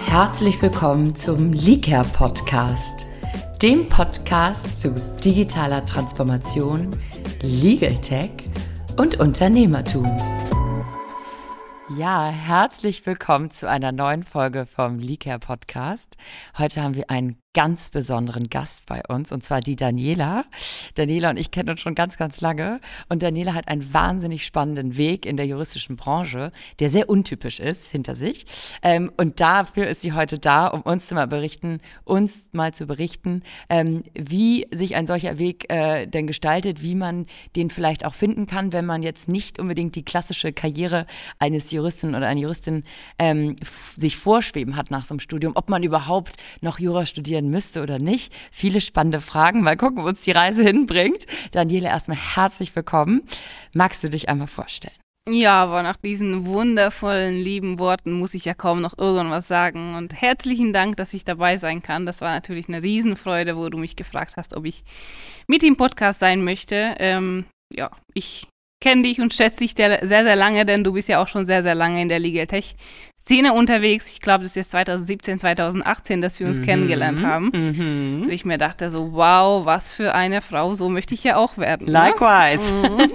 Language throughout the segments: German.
Herzlich willkommen zum Liker Podcast, dem Podcast zu digitaler Transformation, Legal Tech und Unternehmertum. Ja, herzlich willkommen zu einer neuen Folge vom Liker Podcast. Heute haben wir einen ganz besonderen Gast bei uns, und zwar die Daniela. Daniela und ich kennen uns schon ganz, ganz lange, und Daniela hat einen wahnsinnig spannenden Weg in der juristischen Branche, der sehr untypisch ist, hinter sich. Und dafür ist sie heute da, um uns mal zu berichten, wie sich ein solcher Weg denn gestaltet, wie man den vielleicht auch finden kann, wenn man jetzt nicht unbedingt die klassische Karriere eines Juristen oder einer Juristin sich vorschweben hat nach so einem Studium, ob man überhaupt noch Jura studieren müsste oder nicht. Viele spannende Fragen. Mal gucken, wo uns die Reise hinbringt. Daniela, erstmal herzlich willkommen. Magst du dich einmal vorstellen? Ja, aber nach diesen wundervollen, lieben Worten muss ich ja kaum noch irgendwas sagen. Und herzlichen Dank, dass ich dabei sein kann. Das war natürlich eine Riesenfreude, wo du mich gefragt hast, ob ich mit im Podcast sein möchte. Ich kenne dich und schätze dich sehr, sehr lange, denn du bist ja auch schon sehr, sehr lange in der Legal Tech-Szene unterwegs. Ich glaube, das ist jetzt 2017, 2018, dass wir uns kennengelernt haben. Und ich mir dachte so, wow, was für eine Frau, so möchte ich ja auch werden. Likewise.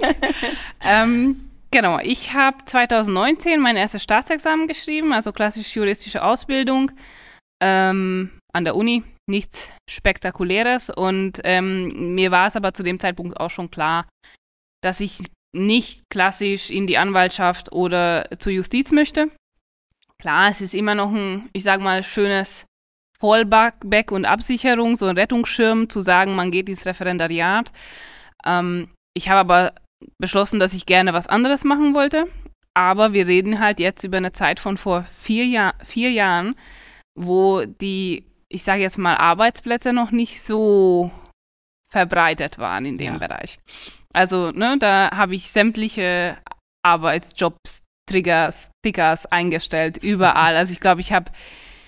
Ne? Genau, ich habe 2019 mein erstes Staatsexamen geschrieben, also klassische juristische Ausbildung an der Uni. Nichts Spektakuläres, und mir war es aber zu dem Zeitpunkt auch schon klar, dass ich nicht klassisch in die Anwaltschaft oder zur Justiz möchte. Klar, es ist immer noch ein, ich sag mal, schönes Fallback und Absicherung, so ein Rettungsschirm, zu sagen, man geht ins Referendariat. Ich habe aber beschlossen, dass ich gerne was anderes machen wollte. Aber wir reden halt jetzt über eine Zeit von vor 4 Jahren, wo die, ich sage jetzt mal, Arbeitsplätze noch nicht so verbreitet waren in dem Bereich. Also, da habe ich sämtliche Arbeitsjobs, Stickers eingestellt, überall. Also ich glaube, ich habe,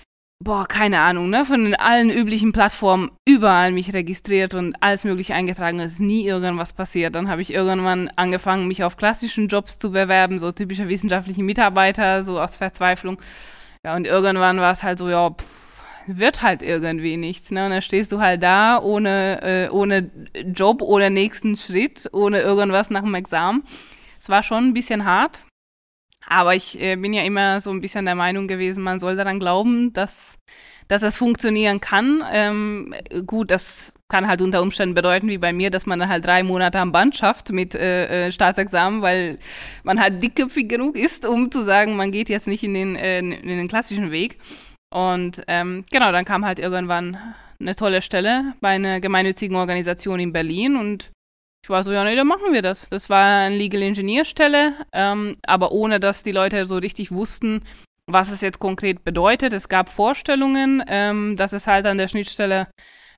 keine Ahnung, von allen üblichen Plattformen überall mich registriert und alles Mögliche eingetragen. Es ist nie irgendwas passiert. Dann habe ich irgendwann angefangen, mich auf klassischen Jobs zu bewerben, so typische wissenschaftliche Mitarbeiter, so aus Verzweiflung. Ja, und irgendwann war es halt so, wird halt irgendwie nichts, ne? Und dann stehst du halt da ohne Job, ohne nächsten Schritt, ohne irgendwas nach dem Examen. Es war schon ein bisschen hart, aber ich bin ja immer so ein bisschen der Meinung gewesen, man soll daran glauben, dass das funktionieren kann. Gut, das kann halt unter Umständen bedeuten, wie bei mir, dass man dann halt 3 Monate am Band schafft mit Staatsexamen, weil man halt dickköpfig genug ist, um zu sagen, man geht jetzt nicht in den klassischen Weg. Und dann kam halt irgendwann eine tolle Stelle bei einer gemeinnützigen Organisation in Berlin, und ich war so, dann machen wir das. Das war eine Legal Engineer Stelle, aber ohne, dass die Leute so richtig wussten, was es jetzt konkret bedeutet. Es gab Vorstellungen, dass es halt an der Schnittstelle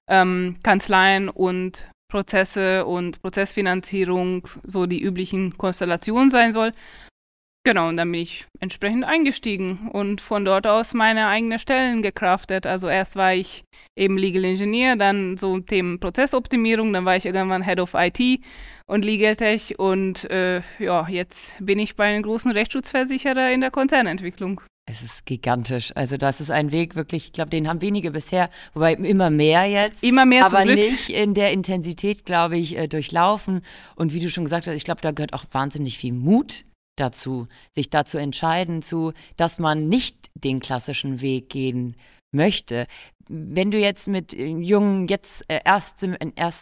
Kanzleien und Prozesse und Prozessfinanzierung so die üblichen Konstellationen sein soll. Genau, und dann bin ich entsprechend eingestiegen und von dort aus meine eigenen Stellen gecraftet. Also erst war ich eben Legal Engineer, dann so Themen Prozessoptimierung, dann war ich irgendwann Head of IT und Legal Tech, und jetzt bin ich bei einem großen Rechtsschutzversicherer in der Konzernentwicklung. Es ist gigantisch. Also das ist ein Weg wirklich, ich glaube, den haben wenige bisher, wobei immer mehr jetzt. Immer mehr aber zum Glück. Nicht in der Intensität, glaube ich, durchlaufen. Und wie du schon gesagt hast, ich glaube, da gehört auch wahnsinnig viel Mut dazu, sich dazu entscheiden, dass man nicht den klassischen Weg gehen möchte. Wenn du jetzt mit jungen, jetzt erstem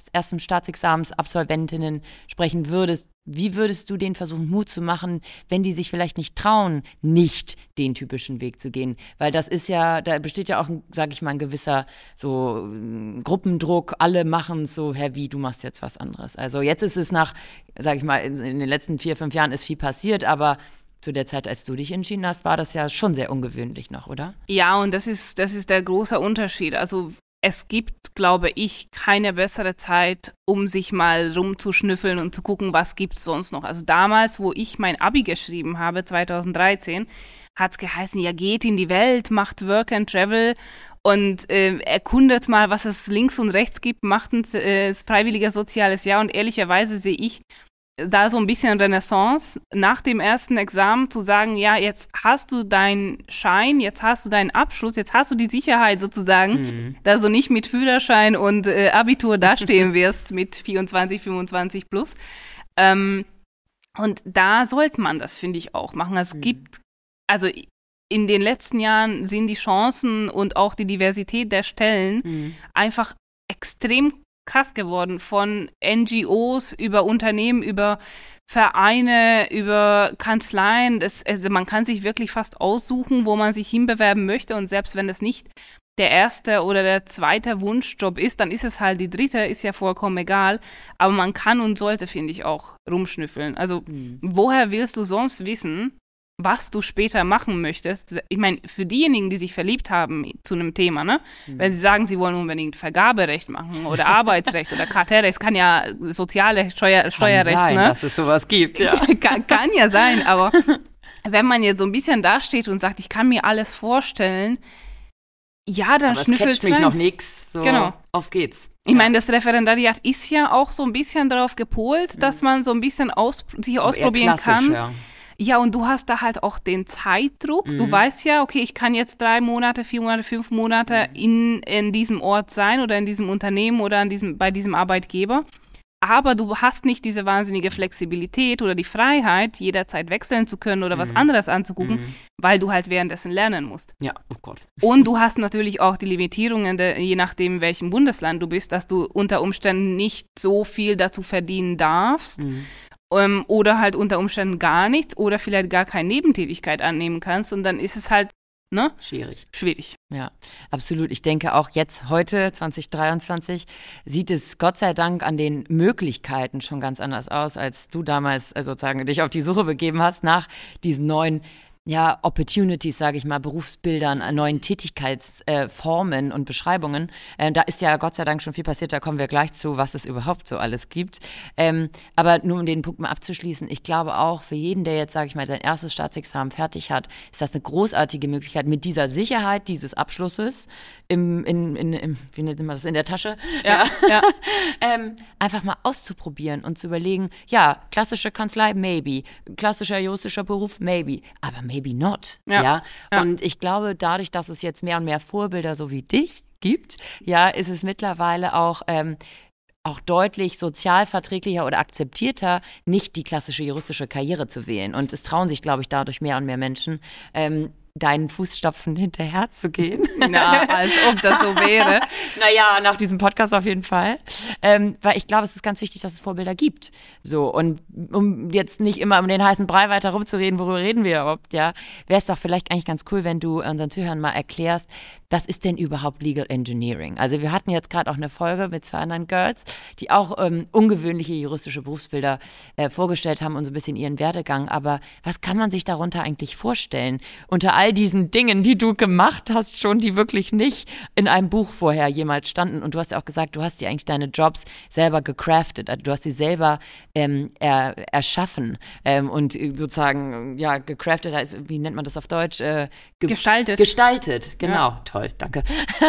Staatsexamensabsolventinnen sprechen würdest, wie würdest du denen versuchen, Mut zu machen, wenn die sich vielleicht nicht trauen, nicht den typischen Weg zu gehen? Weil das ist ja, da besteht ja auch, sage ich mal, ein gewisser so Gruppendruck, alle machen es so, wie, du machst jetzt was anderes. Also jetzt ist es sage ich mal, in den letzten 4, 5 Jahren ist viel passiert, aber zu der Zeit, als du dich entschieden hast, war das ja schon sehr ungewöhnlich noch, oder? Ja, und das ist der große Unterschied. Also es gibt, glaube ich, keine bessere Zeit, um sich mal rumzuschnüffeln und zu gucken, was gibt es sonst noch. Also damals, wo ich mein Abi geschrieben habe, 2013, hat es geheißen, ja, geht in die Welt, macht Work and Travel und erkundet mal, was es links und rechts gibt, macht ein freiwilliges soziales Jahr. Und ehrlicherweise sehe ich da so ein bisschen Renaissance, nach dem ersten Examen zu sagen, ja, jetzt hast du deinen Schein, jetzt hast du deinen Abschluss, jetzt hast du die Sicherheit sozusagen, dass du nicht mit Führerschein und Abitur dastehen wirst mit 24, 25 plus. Und da sollte man das, finde ich, auch machen. Es gibt, also in den letzten Jahren sind die Chancen und auch die Diversität der Stellen einfach extrem krass geworden, von NGOs über Unternehmen, über Vereine, über Kanzleien. Also man kann sich wirklich fast aussuchen, wo man sich hinbewerben möchte, und selbst wenn es nicht der erste oder der zweite Wunschjob ist, dann ist es halt die dritte, ist ja vollkommen egal. Aber man kann und sollte, finde ich, auch rumschnüffeln. Also woher willst du sonst wissen, was du später machen möchtest? Ich meine, für diejenigen, die sich verliebt haben zu einem Thema, ne? Wenn sie sagen, sie wollen unbedingt Vergaberecht machen oder Arbeitsrecht oder Kartellrecht, es kann ja Sozialrecht, Steuerrecht, sein, ne? Dass es sowas gibt, ja. Kann ja sein, aber wenn man jetzt so ein bisschen dasteht und sagt, ich kann mir alles vorstellen, ja, dann schnüffelst du mich noch nix, so genau. Auf geht's. Ich meine, das Referendariat ist ja auch so ein bisschen darauf gepolt, dass man so ein bisschen sich ausprobieren kann. Ja. Ja, und du hast da halt auch den Zeitdruck. Du weißt ja, okay, ich kann jetzt 3 Monate, 4 Monate, 5 Monate in diesem Ort sein oder in diesem Unternehmen oder bei diesem Arbeitgeber. Aber du hast nicht diese wahnsinnige Flexibilität oder die Freiheit, jederzeit wechseln zu können oder was anderes anzugucken, weil du halt währenddessen lernen musst. Ja, oh Gott. Und du hast natürlich auch die Limitierungen, je nachdem, in welchem Bundesland du bist, dass du unter Umständen nicht so viel dazu verdienen darfst. Oder halt unter Umständen gar nichts oder vielleicht gar keine Nebentätigkeit annehmen kannst, und dann ist es halt, ne? Schwierig. Ja, absolut. Ich denke auch jetzt, heute, 2023, sieht es Gott sei Dank an den Möglichkeiten schon ganz anders aus, als du damals sozusagen dich auf die Suche begeben hast nach diesen neuen Opportunities, sage ich mal, Berufsbildern, neuen Tätigkeitsformen und Beschreibungen. Da ist ja Gott sei Dank schon viel passiert, da kommen wir gleich zu, was es überhaupt so alles gibt. Aber nur um den Punkt mal abzuschließen, ich glaube auch für jeden, der jetzt, sage ich mal, sein erstes Staatsexamen fertig hat, ist das eine großartige Möglichkeit, mit dieser Sicherheit dieses Abschlusses wie nennt man das, in der Tasche, ja. einfach mal auszuprobieren und zu überlegen, ja, klassische Kanzlei, maybe, klassischer juristischer Beruf, maybe, aber maybe not, ja. Und ich glaube, dadurch, dass es jetzt mehr und mehr Vorbilder so wie dich gibt, ja, ist es mittlerweile auch deutlich sozialverträglicher oder akzeptierter, nicht die klassische juristische Karriere zu wählen. Und es trauen sich, glaube ich, dadurch mehr und mehr Menschen, deinen Fußstapfen hinterher zu gehen. Na, als ob das so wäre. Naja, nach diesem Podcast auf jeden Fall. Weil ich glaube, es ist ganz wichtig, dass es Vorbilder gibt. So, und um jetzt nicht immer um den heißen Brei weiter rumzureden, worüber reden wir überhaupt, ja, wäre es doch vielleicht eigentlich ganz cool, wenn du unseren Zuhörern mal erklärst, was ist denn überhaupt Legal Engineering? Also wir hatten jetzt gerade auch eine Folge mit 2 anderen Girls, die auch ungewöhnliche juristische Berufsbilder vorgestellt haben und so ein bisschen ihren Werdegang. Aber was kann man sich darunter eigentlich vorstellen? Unter all diesen Dingen, die du gemacht hast schon, die wirklich nicht in einem Buch vorher jemals standen. Und du hast ja auch gesagt, du hast dir eigentlich deine Jobs selber gecraftet. Also du hast sie selber erschaffen und sozusagen, ja, gecraftet, also, wie nennt man das auf Deutsch? Gestaltet. Gestaltet, genau. Ja. Toll, danke.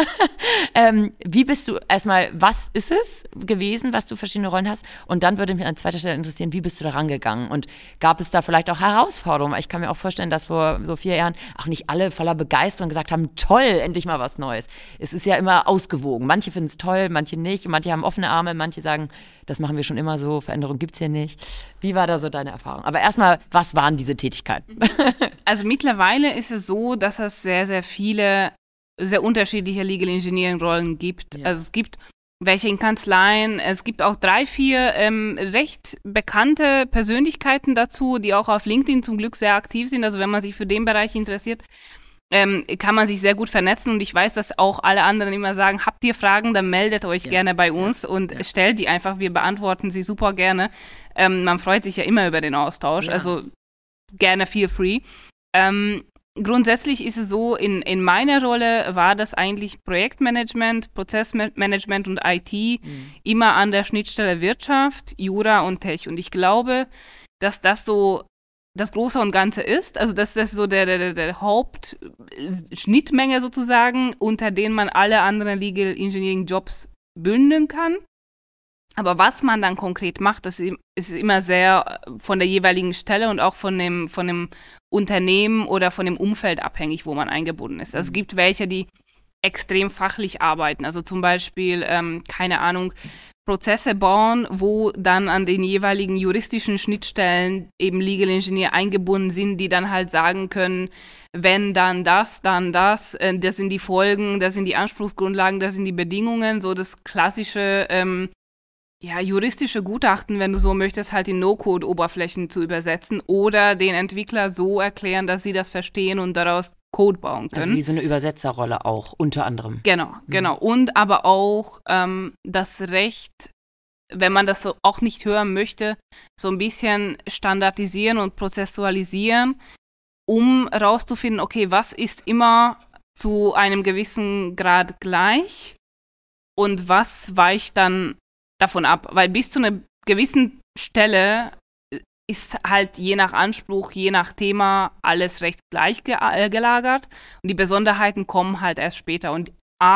Wie bist du, erstmal, was ist es gewesen, was du verschiedene Rollen hast? Und dann würde mich an zweiter Stelle interessieren, wie bist du da rangegangen? Und gab es da vielleicht auch Herausforderungen? Ich kann mir auch vorstellen, dass vor so 4 Jahren auch nicht alle voller Begeisterung gesagt haben, toll, endlich mal was Neues. Es ist ja immer ausgewogen. Manche finden es toll, manche nicht. Manche haben offene Arme, manche sagen, das machen wir schon immer so, Veränderung gibt es hier nicht. Wie war da so deine Erfahrung? Aber erstmal, was waren diese Tätigkeiten? Also mittlerweile ist es so, dass es sehr, sehr viele sehr unterschiedliche Legal Engineering Rollen gibt. Ja. Also es gibt welche in Kanzleien, es gibt auch 3, 4 recht bekannte Persönlichkeiten dazu, die auch auf LinkedIn zum Glück sehr aktiv sind. Also wenn man sich für den Bereich interessiert, kann man sich sehr gut vernetzen, und ich weiß, dass auch alle anderen immer sagen, habt ihr Fragen, dann meldet euch gerne bei uns und stellt die einfach, wir beantworten sie super gerne. Man freut sich ja immer über den Austausch, also gerne feel free. Grundsätzlich ist es so, in meiner Rolle war das eigentlich Projektmanagement, Prozessmanagement und IT immer an der Schnittstelle Wirtschaft, Jura und Tech. Und ich glaube, dass das so das Große und Ganze ist. Also das ist so der Hauptschnittmenge sozusagen, unter denen man alle anderen Legal Engineering Jobs bündeln kann. Aber was man dann konkret macht, das ist immer sehr von der jeweiligen Stelle und auch von dem Unternehmen oder von dem Umfeld abhängig, wo man eingebunden ist. Also es gibt welche, die extrem fachlich arbeiten. Also zum Beispiel, keine Ahnung, Prozesse bauen, wo dann an den jeweiligen juristischen Schnittstellen eben Legal Engineer eingebunden sind, die dann halt sagen können, wenn dann das, das sind die Folgen, das sind die Anspruchsgrundlagen, das sind die Bedingungen, so das klassische juristische Gutachten, wenn du so möchtest, halt in No-Code-Oberflächen zu übersetzen oder den Entwickler so erklären, dass sie das verstehen und daraus Code bauen können. Also wie so eine Übersetzerrolle auch, unter anderem. Genau. Und aber auch das Recht, wenn man das so auch nicht hören möchte, so ein bisschen standardisieren und prozessualisieren, um rauszufinden, okay, was ist immer zu einem gewissen Grad gleich und was weicht dann davon ab, weil bis zu einer gewissen Stelle ist halt je nach Anspruch, je nach Thema alles recht gleich gelagert und die Besonderheiten kommen halt erst später. Und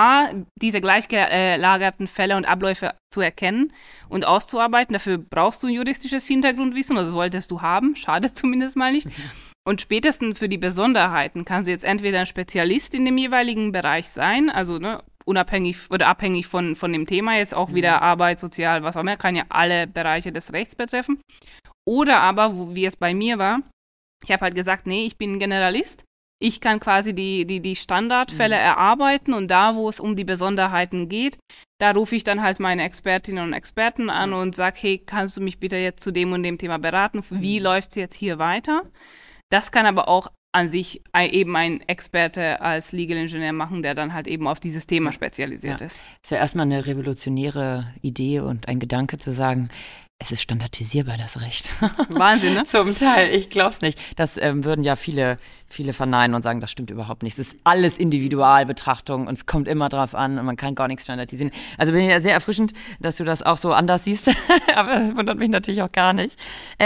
diese gleich gelagerten Fälle und Abläufe zu erkennen und auszuarbeiten, dafür brauchst du ein juristisches Hintergrundwissen, also solltest du haben, schade zumindest mal nicht. Und spätestens für die Besonderheiten kannst du jetzt entweder ein Spezialist in dem jeweiligen Bereich sein, also unabhängig oder abhängig von dem Thema, jetzt auch wieder Arbeit, Sozial, was auch immer, kann ja alle Bereiche des Rechts betreffen. Oder aber, wie es bei mir war, ich habe halt gesagt, nee, ich bin ein Generalist, ich kann quasi die Standardfälle erarbeiten und da, wo es um die Besonderheiten geht, da rufe ich dann halt meine Expertinnen und Experten an und sage, hey, kannst du mich bitte jetzt zu dem und dem Thema beraten, wie läuft es jetzt hier weiter? Das kann aber auch an sich eben ein Experte als Legal Engineer machen, der dann halt eben auf dieses Thema spezialisiert ist. Ist ja erstmal eine revolutionäre Idee und ein Gedanke zu sagen, es ist standardisierbar, das Recht. Wahnsinn, ne? Zum Teil, ich glaube es nicht. Das würden ja viele verneinen und sagen, das stimmt überhaupt nicht. Es ist alles Individualbetrachtung und es kommt immer drauf an und man kann gar nichts standardisieren. Also bin ich ja sehr erfrischend, dass du das auch so anders siehst, aber das wundert mich natürlich auch gar nicht.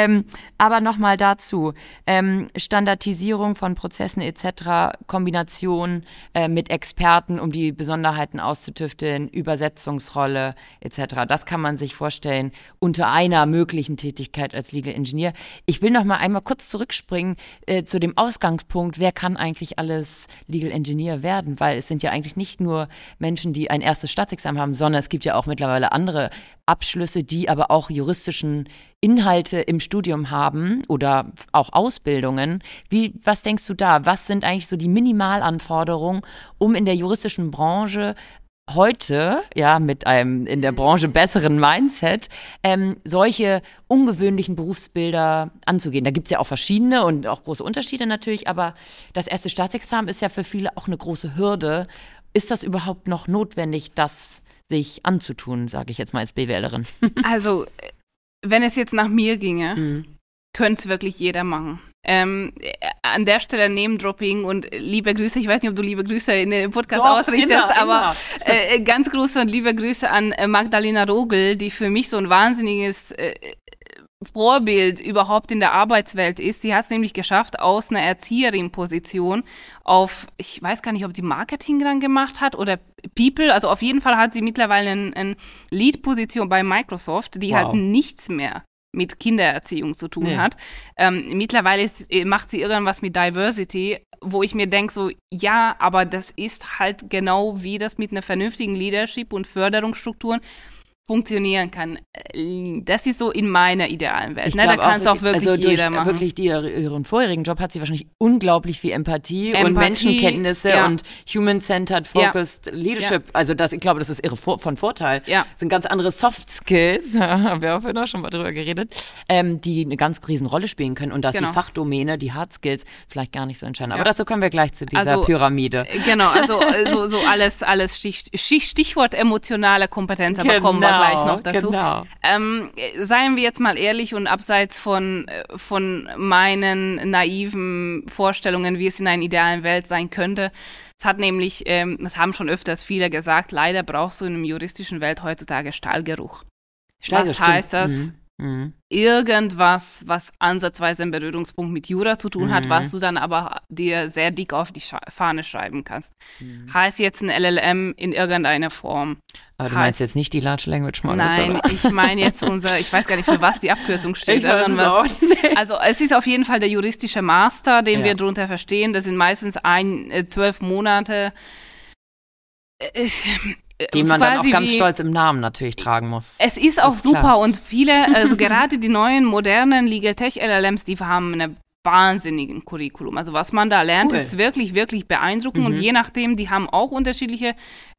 Aber nochmal dazu, Standardisierung von Prozessen etc., Kombination mit Experten, um die Besonderheiten auszutüfteln, Übersetzungsrolle etc., das kann man sich vorstellen unter einer möglichen Tätigkeit als Legal Engineer. Ich will noch mal einmal kurz zurückspringen zu dem Ausgangspunkt, wer kann eigentlich alles Legal Engineer werden, weil es sind ja eigentlich nicht nur Menschen, die ein erstes Staatsexamen haben, sondern es gibt ja auch mittlerweile andere Abschlüsse, die aber auch juristischen Inhalte im Studium haben oder auch Ausbildungen. Was denkst du da? Was sind eigentlich so die Minimalanforderungen, um in der juristischen Branche heute, ja, mit einem in der Branche besseren Mindset, solche ungewöhnlichen Berufsbilder anzugehen? Da gibt es ja auch verschiedene und auch große Unterschiede natürlich, aber das erste Staatsexamen ist ja für viele auch eine große Hürde. Ist das überhaupt noch notwendig, das sich anzutun, sage ich jetzt mal als BWLerin? Also, wenn es jetzt nach mir ginge, könnte es wirklich jeder machen. An der Stelle Name-Dropping und liebe Grüße, ich weiß nicht, ob du liebe Grüße in den Podcast ausrichtest, aber ganz große und liebe Grüße an Magdalena Rogel, die für mich so ein wahnsinniges Vorbild überhaupt in der Arbeitswelt ist. Sie hat es nämlich geschafft, aus einer Erzieherin-Position auf, ich weiß gar nicht, ob die Marketing dann gemacht hat oder People, also auf jeden Fall hat sie mittlerweile eine Lead-Position bei Microsoft, die halt nichts mehr mit Kindererziehung zu tun hat. Mittlerweile macht sie irgendwas mit Diversity, wo ich mir denke, so, ja, aber das ist halt genau wie das mit einer vernünftigen Leadership und Förderungsstrukturen funktionieren kann. Das ist so in meiner idealen Welt. Da kann es auch wirklich jeder machen. Wirklich ihren vorherigen Job hat sie wahrscheinlich unglaublich viel Empathie und Menschenkenntnisse und Human-Centered Focused Leadership. Also ich glaube, das ist von Vorteil. Das sind ganz andere Soft Skills, haben wir auch vorhin schon mal drüber geredet, die eine ganz riesen Rolle spielen können und dass die Fachdomäne, die Hard Skills vielleicht gar nicht so entscheiden. Aber dazu kommen wir gleich zu dieser Pyramide. Genau, also so alles Stichwort emotionale Kompetenz, aber kommen wir gleich noch dazu. Genau. Seien wir jetzt mal ehrlich und abseits von meinen naiven Vorstellungen, wie es in einer idealen Welt sein könnte. Es hat nämlich, das haben schon öfters viele gesagt, leider brauchst du in einer juristischen Welt heutzutage Stallgeruch. Was heißt das? irgendwas, was ansatzweise einen Berührungspunkt mit Jura zu tun hat, was du dann aber dir sehr dick auf die Fahne schreiben kannst. Heißt jetzt ein LLM in irgendeiner Form. Aber du meinst jetzt nicht die Large Language Models, Nein, oder? ich meine jetzt ich weiß gar nicht, für was die Abkürzung steht. Ich weiß es auch nicht. Also es ist auf jeden Fall der juristische Master, den wir darunter verstehen. Das sind meistens 12 Monate. Den man dann auch ganz stolz im Namen natürlich tragen muss. Es ist auch super klar. Und viele, also gerade die neuen, modernen Legal Tech LLMs, die haben eine wahnsinnigen Curriculum. Also was man da lernt, ist wirklich, wirklich beeindruckend. Und je nachdem, die haben auch unterschiedliche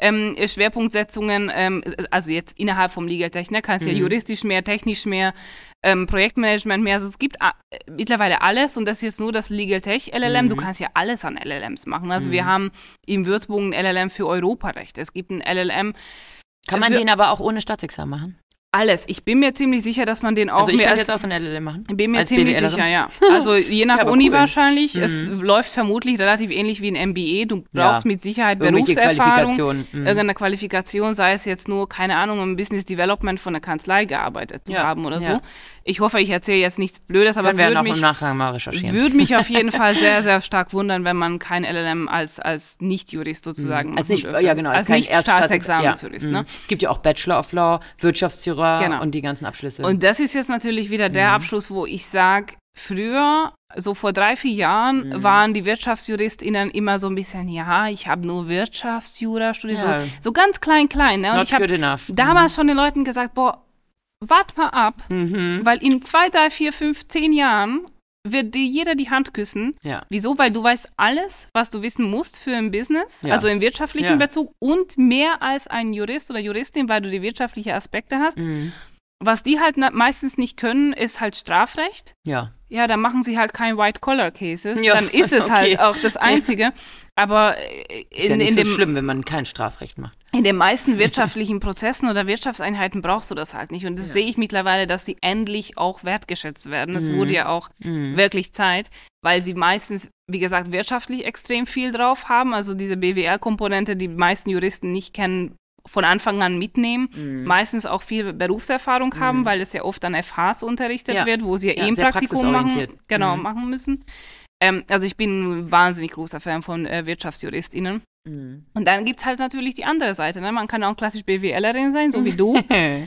Schwerpunktsetzungen. Also jetzt innerhalb vom Legal Tech, ne, kannst ja juristisch mehr, technisch mehr, Projektmanagement mehr. Also es gibt mittlerweile alles und das ist jetzt nur das Legal Tech LLM. Du kannst ja alles an LLMs machen. Also wir haben im Würzburg ein LLM für Europarecht. Es gibt ein LLM. Kann man den aber auch ohne Staatsexamen machen? Alles. Ich bin mir ziemlich sicher, dass man den auch Also ich kann jetzt auch so ein LLM machen? Bin mir ziemlich sicher, ja. Also je nach Uni wahrscheinlich. Es läuft vermutlich relativ ähnlich wie ein MBA. Du brauchst mit Sicherheit Berufserfahrung. Irgendeine Qualifikation, sei es jetzt nur, keine Ahnung, im Business Development von einer Kanzlei gearbeitet zu haben oder so. Ich hoffe, ich erzähle jetzt nichts Blödes, aber es würde mich, im Nachgang mal recherchieren. Würde mich auf jeden Fall sehr, sehr stark wundern, wenn man kein LLM als Nicht-Jurist sozusagen als nicht, ja genau, als kein Nicht-Staatsexamen-Jurist. Ne? Es gibt ja auch Bachelor of Law, Wirtschaftsjuror und die ganzen Abschlüsse. Und das ist jetzt natürlich wieder der Abschluss, wo ich sage, früher, so vor 3-4 Jahren, waren die WirtschaftsjuristInnen immer so ein bisschen, ja, ich habe nur Wirtschaftsjura studiert, so ganz klein, ne? Und ich habe damals schon den Leuten gesagt, boah, wart mal ab, weil in 2, 3, 4, 5, 10 Jahren wird dir jeder die Hand küssen. Ja. Wieso? Weil du weißt alles, was du wissen musst für ein Business, also im wirtschaftlichen Bezug und mehr als ein Jurist oder Juristin, weil du die wirtschaftlichen Aspekte hast. Was die halt meistens nicht können, ist halt Strafrecht. Ja. Ja, dann machen sie halt kein White-Collar-Cases. Ja. Dann ist es halt auch das Einzige. Aber ist ja nicht so schlimm, wenn man kein Strafrecht macht. In den meisten wirtschaftlichen Prozessen oder Wirtschaftseinheiten brauchst du das halt nicht. Und das sehe ich mittlerweile, dass sie endlich auch wertgeschätzt werden. Es wurde ja auch wirklich Zeit, weil sie meistens, wie gesagt, wirtschaftlich extrem viel drauf haben. Also diese BWL-Komponente, die meisten Juristen nicht kennen, von Anfang an mitnehmen, meistens auch viel Berufserfahrung haben, weil es ja oft an FHs unterrichtet wird, wo sie ja ein Praktikum machen müssen. Also ich bin ein wahnsinnig großer Fan von WirtschaftsjuristInnen. Und dann gibt es halt natürlich die andere Seite. Ne? Man kann auch klassisch BWLerin sein, so wie du.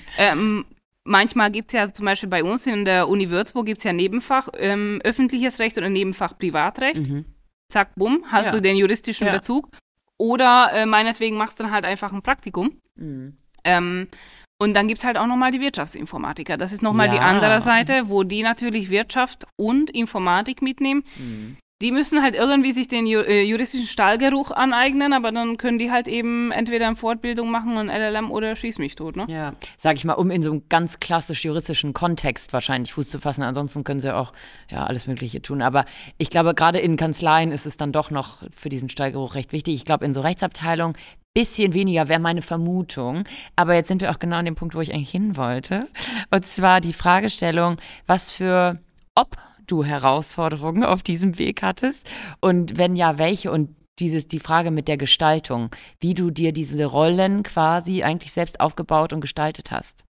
Manchmal gibt es ja zum Beispiel bei uns in der Uni Würzburg gibt es ja Nebenfach öffentliches Recht und ein Nebenfach Privatrecht. Zack, bumm, hast du den juristischen Bezug. Oder meinetwegen machst du dann halt einfach ein Praktikum. Und dann gibt es halt auch nochmal die Wirtschaftsinformatiker. Das ist nochmal die andere Seite, wo die natürlich Wirtschaft und Informatik mitnehmen. Die müssen halt irgendwie sich den juristischen Stallgeruch aneignen, aber dann können die halt eben entweder eine Fortbildung machen, ein LLM oder schieß mich tot, ne? Ja, sag ich mal, um in so einem ganz klassisch juristischen Kontext wahrscheinlich Fuß zu fassen. Ansonsten können sie auch alles Mögliche tun. Aber ich glaube, gerade in Kanzleien ist es dann doch noch für diesen Stallgeruch recht wichtig. Ich glaube, in so Rechtsabteilungen bisschen weniger wäre meine Vermutung. Aber jetzt sind wir auch genau an dem Punkt, wo ich eigentlich hin wollte. Und zwar die Fragestellung, ob du Herausforderungen auf diesem Weg hattest und wenn ja, welche? Und die Frage mit der Gestaltung, wie du dir diese Rollen quasi eigentlich selbst aufgebaut und gestaltet hast.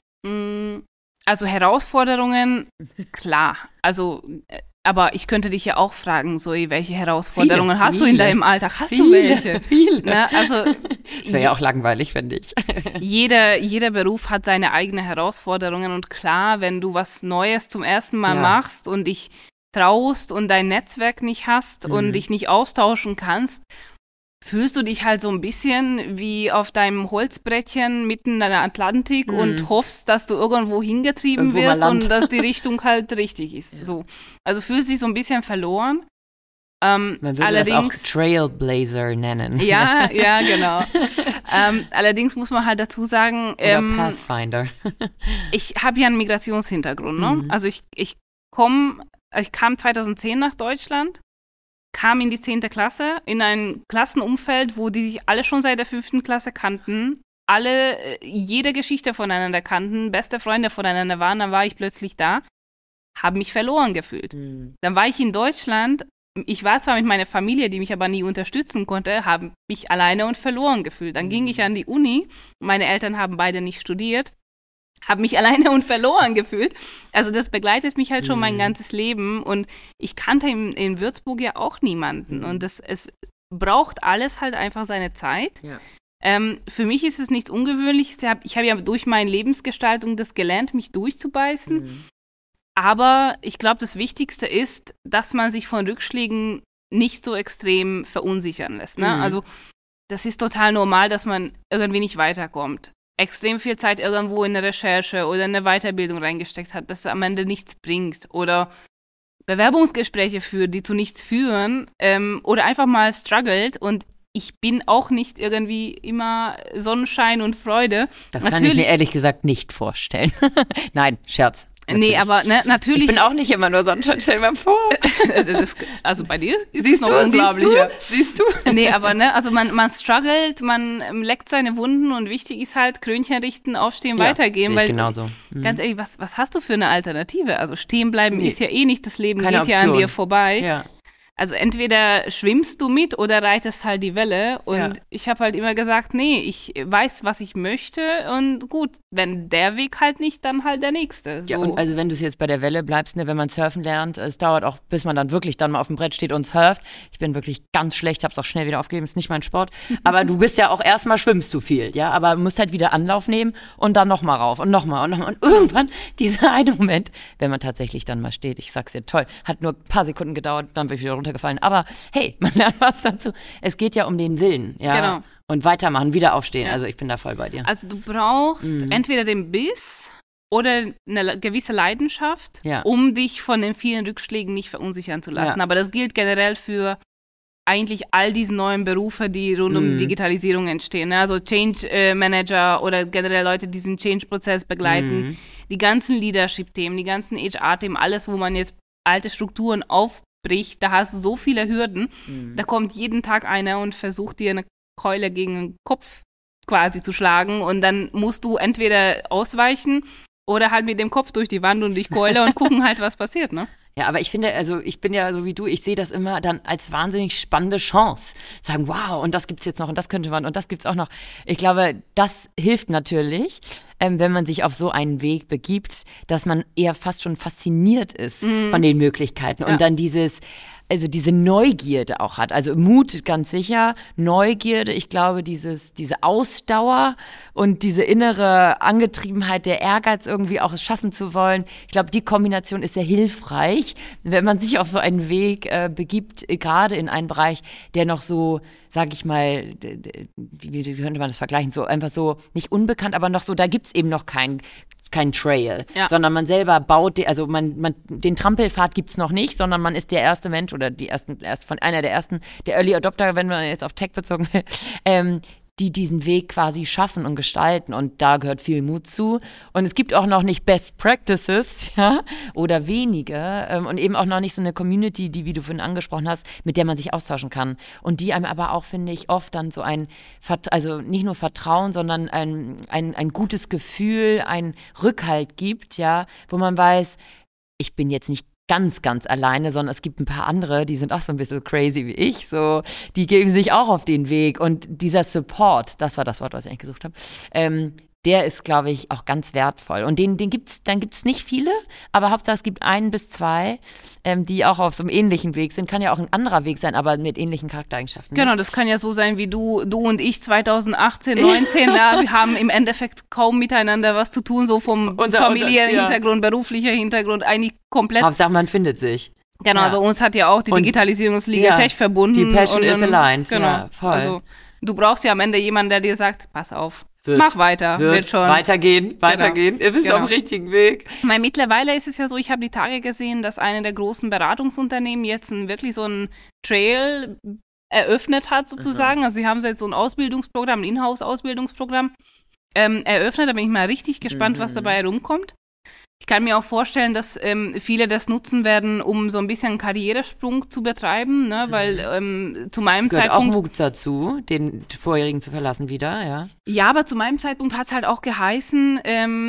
Also Herausforderungen, klar. Also, aber ich könnte dich ja auch fragen, Zoe, welche Herausforderungen hast du in deinem Alltag? Hast du welche? Viele. Na, also, das wäre ja auch langweilig, finde ich. Jeder Beruf hat seine eigenen Herausforderungen und klar, wenn du was Neues zum ersten Mal machst und dich traust und dein Netzwerk nicht hast und dich nicht austauschen kannst, fühlst du dich halt so ein bisschen wie auf deinem Holzbrettchen mitten in der Atlantik und hoffst, dass du irgendwo hingetrieben wirst und dass die Richtung halt richtig ist. Ja. So. Also fühlst dich so ein bisschen verloren. Man würde das auch Trailblazer nennen. Ja, genau. Allerdings muss man halt dazu sagen, oder Pathfinder. Ich habe ja einen Migrationshintergrund. Ne? Also ich kam 2010 nach Deutschland, kam in die 10. Klasse, in ein Klassenumfeld, wo die sich alle schon seit der 5. Klasse kannten, alle jede Geschichte voneinander kannten, beste Freunde voneinander waren, dann war ich plötzlich da, habe mich verloren gefühlt. Dann war ich in Deutschland, ich war zwar mit meiner Familie, die mich aber nie unterstützen konnte, habe mich alleine und verloren gefühlt. Dann ging ich an die Uni, meine Eltern haben beide nicht studiert. habe mich alleine und verloren gefühlt. Also das begleitet mich halt schon mein ganzes Leben und ich kannte in Würzburg ja auch niemanden und es braucht alles halt einfach seine Zeit. Ja. Für mich ist es nichts Ungewöhnliches. Ich habe ja durch meine Lebensgestaltung das gelernt, mich durchzubeißen. Aber ich glaube, das Wichtigste ist, dass man sich von Rückschlägen nicht so extrem verunsichern lässt. Ne? Also das ist total normal, dass man irgendwie nicht weiterkommt. Extrem viel Zeit irgendwo in eine Recherche oder in eine Weiterbildung reingesteckt hat, dass es am Ende nichts bringt. Oder Bewerbungsgespräche führt, die zu nichts führen. Oder einfach mal struggelt. Und ich bin auch nicht irgendwie immer Sonnenschein und Freude. Das kann ich mir ehrlich gesagt nicht vorstellen. Nein, Scherz. Natürlich. Nee, aber natürlich. Ich bin auch nicht immer nur Sonnenschein, stell dir mal vor. Also bei dir ist es noch unglaublicher. Siehst du? Nee, aber also man struggelt, man leckt seine Wunden und wichtig ist halt Krönchen richten, aufstehen, weitergehen. Sehe ich genauso. Ganz ehrlich, was hast du für eine Alternative? Also stehen bleiben ist ja eh nicht, das Leben Keine geht ja Option. an dir vorbei. Ja. Also entweder schwimmst du mit oder reitest halt die Welle. Und ich habe halt immer gesagt, nee, ich weiß, was ich möchte. Und gut, wenn der Weg halt nicht, dann halt der nächste. So. Ja, und also wenn du jetzt bei der Welle bleibst, ne, wenn man surfen lernt, es dauert auch, bis man dann wirklich dann mal auf dem Brett steht und surft. Ich bin wirklich ganz schlecht, habe es auch schnell wieder aufgegeben, ist nicht mein Sport. Aber du bist ja auch erstmal schwimmst du viel, ja, aber du musst halt wieder Anlauf nehmen und dann nochmal rauf und nochmal und nochmal. Und irgendwann, dieser eine Moment, wenn man tatsächlich dann mal steht, ich sag's dir, toll, hat nur ein paar Sekunden gedauert, dann bin ich wieder runtergefallen. Aber hey, man lernt was dazu. Es geht ja um den Willen, ja. Genau. Und weitermachen, wieder aufstehen. Ja. Also ich bin da voll bei dir. Also du brauchst entweder den Biss oder eine gewisse Leidenschaft, um dich von den vielen Rückschlägen nicht verunsichern zu lassen. Ja. Aber das gilt generell für eigentlich all diese neuen Berufe, die rund um Digitalisierung entstehen. Ne? Also Change Manager oder generell Leute, die diesen Change-Prozess begleiten. Die ganzen Leadership-Themen, die ganzen HR-Themen, alles, wo man jetzt alte Strukturen aufbricht, da hast du so viele Hürden. Da kommt jeden Tag einer und versucht dir eine Keule gegen den Kopf quasi zu schlagen und dann musst du entweder ausweichen oder halt mit dem Kopf durch die Wand und dich Keule und gucken halt, was passiert, ne? Ja, aber ich finde, also ich bin ja so wie du, ich sehe das immer dann als wahnsinnig spannende Chance. Sagen, wow, und das gibt's jetzt noch und das könnte man und das gibt's auch noch. Ich glaube, das hilft natürlich, wenn man sich auf so einen Weg begibt, dass man eher fast schon fasziniert ist von den Möglichkeiten und dann diese Neugierde auch hat. Also Mut ganz sicher, Neugierde, ich glaube, diese Ausdauer und diese innere Angetriebenheit, der Ehrgeiz irgendwie auch es schaffen zu wollen. Ich glaube, die Kombination ist sehr hilfreich, wenn man sich auf so einen Weg begibt, gerade in einen Bereich, der noch so, sag ich mal, wie könnte man das vergleichen, so einfach so nicht unbekannt, aber noch so, da gibt's eben noch kein Trail, sondern man selber baut, den Trampelpfad gibt's noch nicht, sondern man ist der erste Mensch oder einer der ersten, der Early Adopter, wenn man jetzt auf Tech bezogen will, die diesen Weg quasi schaffen und gestalten und da gehört viel Mut zu und es gibt auch noch nicht Best Practices, ja, oder wenige und eben auch noch nicht so eine Community, die, wie du vorhin angesprochen hast, mit der man sich austauschen kann und die einem aber auch, finde ich, oft dann so also nicht nur Vertrauen, sondern ein gutes Gefühl, ein Rückhalt gibt, ja, wo man weiß, ich bin jetzt nicht ganz, ganz alleine, sondern es gibt ein paar andere, die sind auch so ein bisschen crazy wie ich, so, die geben sich auch auf den Weg und dieser Support, das war das Wort, was ich eigentlich gesucht habe, der ist, glaube ich, auch ganz wertvoll und dann gibt's nicht viele, aber Hauptsache es gibt 1 bis 2, die auch auf so einem ähnlichen Weg sind, kann ja auch ein anderer Weg sein, aber mit ähnlichen Charaktereigenschaften. Genau, nicht? das kann ja so sein wie du und ich 2018, 19, wir haben im Endeffekt kaum miteinander was zu tun, so vom familiären Hintergrund, beruflicher Hintergrund, eigentlich komplett. Hauptsache man findet sich. Genau, also uns hat ja auch die Digitalisierung des Legal Tech verbunden. Die Passion is aligned, genau, voll. Also du brauchst ja am Ende jemanden, der dir sagt, pass auf. Mach weiter, wird schon. Weitergehen. Ihr bist auf dem richtigen Weg. Weil mittlerweile ist es ja so, ich habe die Tage gesehen, dass eine der großen Beratungsunternehmen jetzt wirklich so einen Trail eröffnet hat sozusagen. Also sie haben jetzt so ein Ausbildungsprogramm, ein Inhouse-Ausbildungsprogramm eröffnet. Da bin ich mal richtig gespannt, was dabei herumkommt. Ich kann mir auch vorstellen, dass viele das nutzen werden, um so ein bisschen einen Karrieresprung zu betreiben, ne? Weil zu meinem Gehört Zeitpunkt auch Mut dazu, den vorherigen zu verlassen wieder, ja. Ja, aber zu meinem Zeitpunkt hat es halt auch geheißen,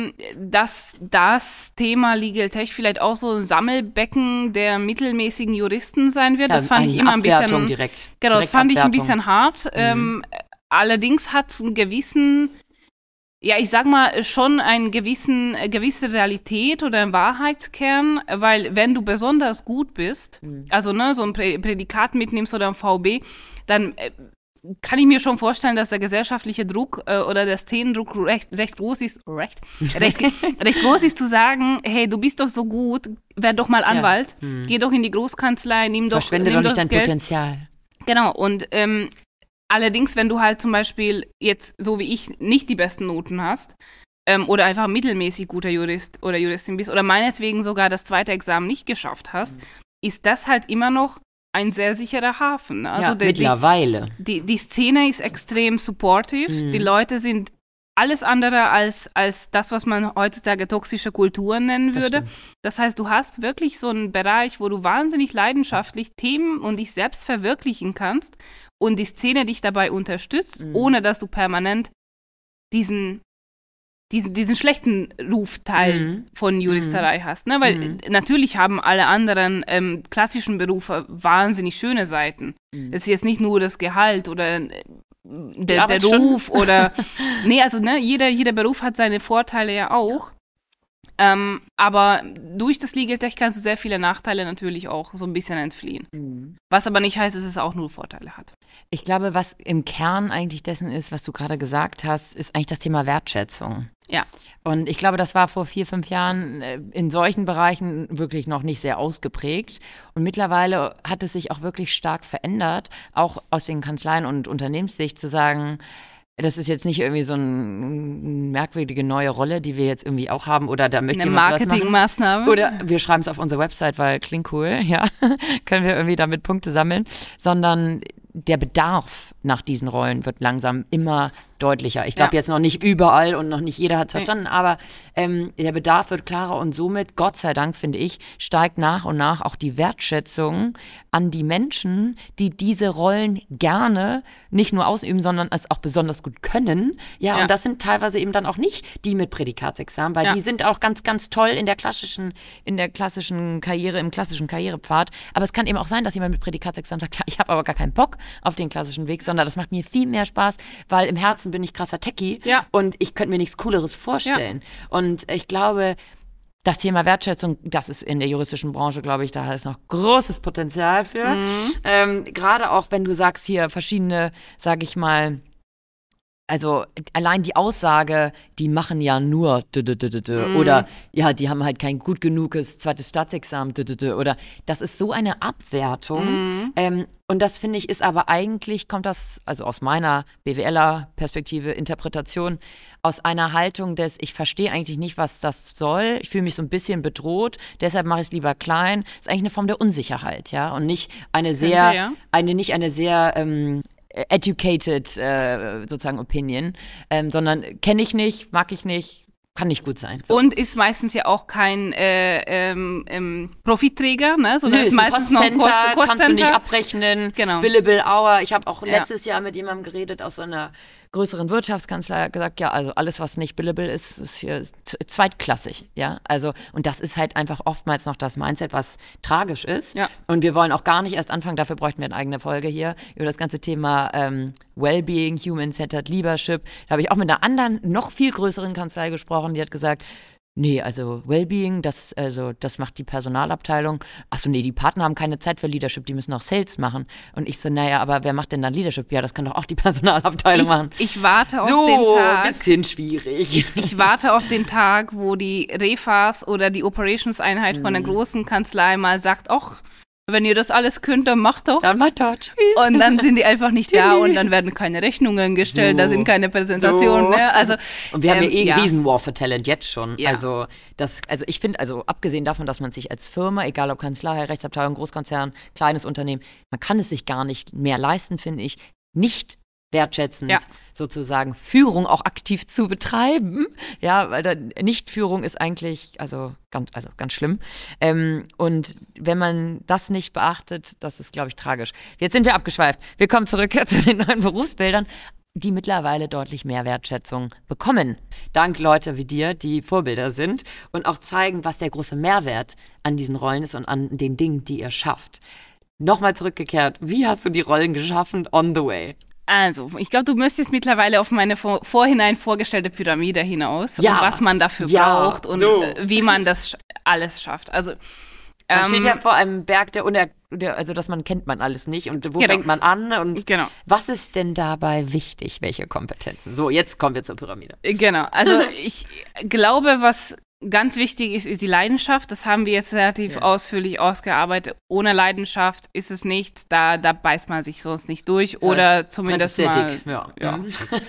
dass das Thema Legal Tech vielleicht auch so ein Sammelbecken der mittelmäßigen Juristen sein wird. Das fand ich immer ein bisschen direkt. Genau, das fand ich ein bisschen hart. Allerdings hat es einen gewissen Ja, ich sag mal, schon eine gewisse Realität oder ein Wahrheitskern, weil wenn du besonders gut bist, also so ein Prädikat mitnimmst oder ein VB, dann kann ich mir schon vorstellen, dass der gesellschaftliche Druck oder der Szenendruck recht groß ist, recht groß ist zu sagen, hey, du bist doch so gut, werd doch mal Anwalt, geh doch in die Großkanzlei, nimm doch nicht dein Geld. Potenzial. Genau, und allerdings, wenn du halt zum Beispiel jetzt, so wie ich, nicht die besten Noten hast oder einfach mittelmäßig guter Jurist oder Juristin bist oder meinetwegen sogar das zweite Examen nicht geschafft hast, ist das halt immer noch ein sehr sicherer Hafen. Also mittlerweile. Die Szene ist extrem supportive. Die Leute sind alles andere als das, was man heutzutage toxische Kultur nennen würde. Das heißt, du hast wirklich so einen Bereich, wo du wahnsinnig leidenschaftlich Themen und dich selbst verwirklichen kannst und die Szene dich dabei unterstützt, ohne dass du permanent diesen schlechten Rufteil von Juristerei hast. Ne? Weil natürlich haben alle anderen klassischen Berufe wahnsinnig schöne Seiten. Es ist jetzt nicht nur das Gehalt oder der Ruf oder nee, also jeder Beruf hat seine Vorteile ja auch. Aber durch das Legal Tech kannst du sehr viele Nachteile natürlich auch so ein bisschen entfliehen. Was aber nicht heißt, dass es auch nur Vorteile hat. Ich glaube, was im Kern eigentlich dessen ist, was du gerade gesagt hast, ist eigentlich das Thema Wertschätzung. Ja. Und ich glaube, das war vor 4-5 Jahren in solchen Bereichen wirklich noch nicht sehr ausgeprägt. Und mittlerweile hat es sich auch wirklich stark verändert, auch aus den Kanzleien und Unternehmenssicht zu sagen, das ist jetzt nicht irgendwie so eine merkwürdige neue Rolle, die wir jetzt irgendwie auch haben oder da möchte jemand was machen. Eine Marketingmaßnahme. Oder wir schreiben es auf unsere Website, weil klingt cool, ja, können wir irgendwie damit Punkte sammeln, sondern der Bedarf nach diesen Rollen wird langsam immer deutlicher. Ich glaube jetzt noch nicht überall und noch nicht jeder hat es verstanden, aber der Bedarf wird klarer und somit, Gott sei Dank, finde ich, steigt nach und nach auch die Wertschätzung an die Menschen, die diese Rollen gerne nicht nur ausüben, sondern es auch besonders gut können. Ja, und das sind teilweise eben dann auch nicht die mit Prädikatsexamen, weil die sind auch ganz, ganz toll in der klassischen Karriere, im klassischen Karrierepfad. Aber es kann eben auch sein, dass jemand mit Prädikatsexamen sagt, ja, ich habe aber gar keinen Bock auf den klassischen Weg, sondern das macht mir viel mehr Spaß, weil im Herzen bin ich krasser Techie und ich könnte mir nichts Cooleres vorstellen. Und ich glaube, das Thema Wertschätzung, das ist in der juristischen Branche, glaube ich, da ist noch großes Potenzial für. Gerade auch, wenn du sagst, hier verschiedene, sage ich mal, also allein die Aussage, die machen ja nur oder ja, die haben halt kein gut genuges zweites Staatsexamen oder das ist so eine Abwertung. Und das finde ich ist aber eigentlich, kommt das, also aus meiner BWLer-Perspektive, Interpretation, aus einer Haltung des, ich verstehe eigentlich nicht, was das soll, ich fühle mich so ein bisschen bedroht, deshalb mache ich es lieber klein. Das ist eigentlich eine Form der Unsicherheit, ja, und nicht eine sehr, educated sozusagen Opinion, sondern kenne ich nicht, mag ich nicht, kann nicht gut sein. So. Und ist meistens ja auch kein Profitträger, ne? Sondern ist meistens noch ein Cost-Center. Kannst du nicht abrechnen, genau. Billable Hour. Ich habe auch letztes Jahr mit jemandem geredet aus so einer größeren Wirtschaftskanzlei, gesagt, ja, also alles, was nicht billable ist, ist hier zweitklassig, ja, also und das ist halt einfach oftmals noch das Mindset, was tragisch ist und wir wollen auch gar nicht erst anfangen, dafür bräuchten wir eine eigene Folge hier, über das ganze Thema Wellbeing, Human-Centered Leadership, da habe ich auch mit einer anderen, noch viel größeren Kanzlei gesprochen, die hat gesagt, nee, also Wellbeing, das macht die Personalabteilung. Achso, nee, die Partner haben keine Zeit für Leadership, die müssen auch Sales machen. Und ich so, naja, aber wer macht denn dann Leadership? Ja, das kann doch auch die Personalabteilung machen. Ich warte auf den Tag. So, bisschen schwierig. Ich warte auf den Tag, wo die Refas oder die Operations-Einheit von einer großen Kanzlei mal sagt, ach, wenn ihr das alles könnt, dann macht doch. Dann macht doch. Tschüss. Und dann sind die einfach nicht da und dann werden keine Rechnungen gestellt, da sind keine Präsentationen. Ne? Also, und wir haben ja riesen War for Talent jetzt schon. Ja. Also ich finde, also abgesehen davon, dass man sich als Firma, egal ob Kanzlei, Rechtsabteilung, Großkonzern, kleines Unternehmen, man kann es sich gar nicht mehr leisten, finde ich, nicht wertschätzend sozusagen Führung auch aktiv zu betreiben. Ja, weil Nichtführung ist eigentlich ganz schlimm. Und wenn man das nicht beachtet, das ist, glaube ich, tragisch. Jetzt sind wir abgeschweift. Wir kommen zurück zu den neuen Berufsbildern, die mittlerweile deutlich mehr Wertschätzung bekommen. Dank Leute wie dir, die Vorbilder sind und auch zeigen, was der große Mehrwert an diesen Rollen ist und an den Dingen, die ihr schafft. Nochmal zurückgekehrt, wie hast du die Rollen geschaffen on the way? Also, ich glaube, du müsstest mittlerweile auf meine vorhinein vorgestellte Pyramide hinaus und was man dafür braucht und wie man das alles schafft. Also man steht ja vor einem Berg, also das kennt man alles nicht. Und wo fängt man an? Und was ist denn dabei wichtig? Welche Kompetenzen? So, jetzt kommen wir zur Pyramide. Genau, also ich glaube, was ganz wichtig ist die Leidenschaft. Das haben wir jetzt relativ ausführlich ausgearbeitet. Ohne Leidenschaft ist es nichts. Da beißt man sich sonst nicht durch. Oder zumindest mal. Ja.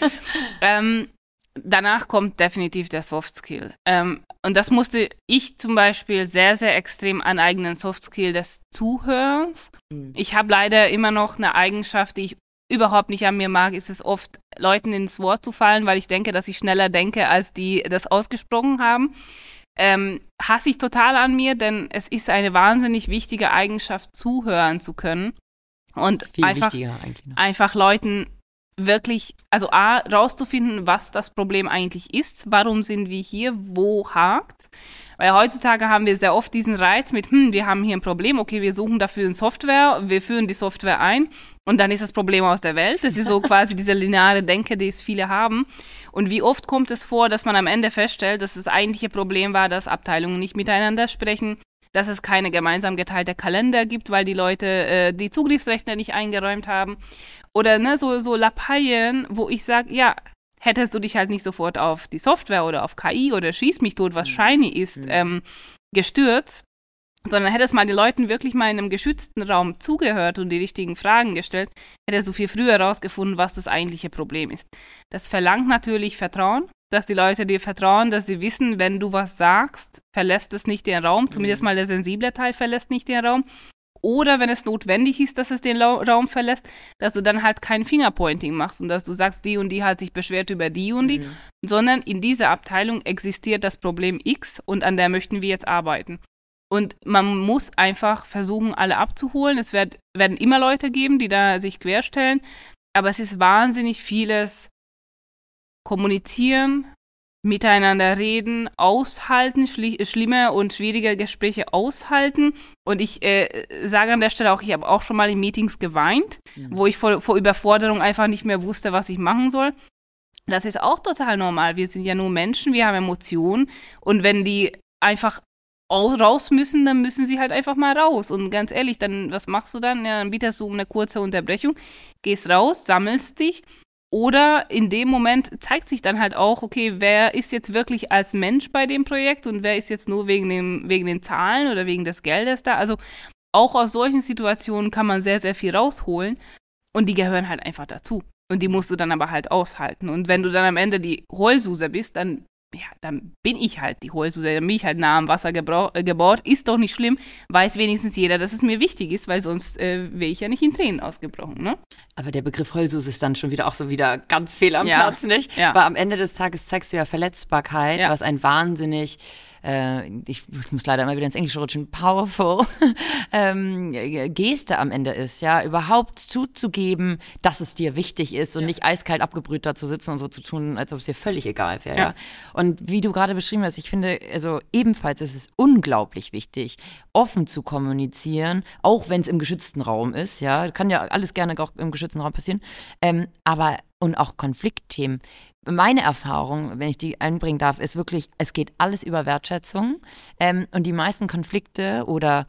Danach kommt definitiv der Soft Skill. Und das musste ich zum Beispiel sehr, sehr extrem aneignen, Soft Skill des Zuhörens. Ich habe leider immer noch eine Eigenschaft, die ich überhaupt nicht an mir mag, ist es oft, Leuten ins Wort zu fallen, weil ich denke, dass ich schneller denke, als die das ausgesprochen haben. Hasse ich total an mir, denn es ist eine wahnsinnig wichtige Eigenschaft, zuhören zu können. Und viel wichtiger eigentlich noch. Einfach Leuten wirklich, also rauszufinden, was das Problem eigentlich ist, warum sind wir hier, wo hakt. Weil heutzutage haben wir sehr oft diesen Reiz mit, wir haben hier ein Problem, okay, wir suchen dafür eine Software, wir führen die Software ein und dann ist das Problem aus der Welt. Das ist so quasi diese lineare Denke, die es viele haben. Und wie oft kommt es vor, dass man am Ende feststellt, dass das eigentliche Problem war, dass Abteilungen nicht miteinander sprechen, dass es keine gemeinsam geteilte Kalender gibt, weil die Leute die Zugriffsrechte nicht eingeräumt haben. Oder so Lappaien, wo ich sage, ja, hättest du dich halt nicht sofort auf die Software oder auf KI oder schieß mich tot, was shiny ist, gestürzt, sondern hättest mal den Leuten wirklich mal in einem geschützten Raum zugehört und die richtigen Fragen gestellt, hättest du viel früher herausgefunden, was das eigentliche Problem ist. Das verlangt natürlich Vertrauen, dass die Leute dir vertrauen, dass sie wissen, wenn du was sagst, verlässt es nicht den Raum, zumindest mal der sensible Teil verlässt nicht den Raum. Oder wenn es notwendig ist, dass es den Raum verlässt, dass du dann halt kein Fingerpointing machst und dass du sagst, die und die hat sich beschwert über die und die, sondern in dieser Abteilung existiert das Problem X und an der möchten wir jetzt arbeiten. Und man muss einfach versuchen, alle abzuholen. Es werden immer Leute geben, die da sich querstellen, aber es ist wahnsinnig vieles kommunizieren, miteinander reden, aushalten, schlimme und schwierige Gespräche aushalten. Und ich sage an der Stelle auch, ich habe auch schon mal in Meetings geweint, wo ich vor Überforderung einfach nicht mehr wusste, was ich machen soll. Das ist auch total normal. Wir sind ja nur Menschen, wir haben Emotionen. Und wenn die einfach raus müssen, dann müssen sie halt einfach mal raus. Und ganz ehrlich, dann was machst du dann? Ja, dann bietest du um eine kurze Unterbrechung, gehst raus, sammelst dich. Oder in dem Moment zeigt sich dann halt auch, okay, wer ist jetzt wirklich als Mensch bei dem Projekt und wer ist jetzt nur wegen den Zahlen oder wegen des Geldes da. Also auch aus solchen Situationen kann man sehr, sehr viel rausholen und die gehören halt einfach dazu. Und die musst du dann aber halt aushalten. Und wenn du dann am Ende die Heulsuse bist, dann bin ich halt die Heulsuse, dann bin ich halt nah am Wasser gebohrt. Ist doch nicht schlimm, weiß wenigstens jeder, dass es mir wichtig ist, weil sonst wäre ich ja nicht in Tränen ausgebrochen, ne? Aber der Begriff Heulsuse ist dann schon wieder ganz fehl am Platz, nicht? Ja. Weil am Ende des Tages zeigst du ja Verletzbarkeit, was ein wahnsinnig, ich muss leider immer wieder ins Englische rutschen, powerful Geste am Ende ist, ja, überhaupt zuzugeben, dass es dir wichtig ist und nicht eiskalt abgebrüht da zu sitzen und so zu tun, als ob es dir völlig egal wäre, ja. Und wie du gerade beschrieben hast, ich finde, also ebenfalls ist es unglaublich wichtig, offen zu kommunizieren, auch wenn es im geschützten Raum ist, ja, kann ja alles gerne auch im geschützten Raum passieren, und auch Konfliktthemen. Meine Erfahrung, wenn ich die einbringen darf, ist wirklich, es geht alles über Wertschätzung und die meisten Konflikte oder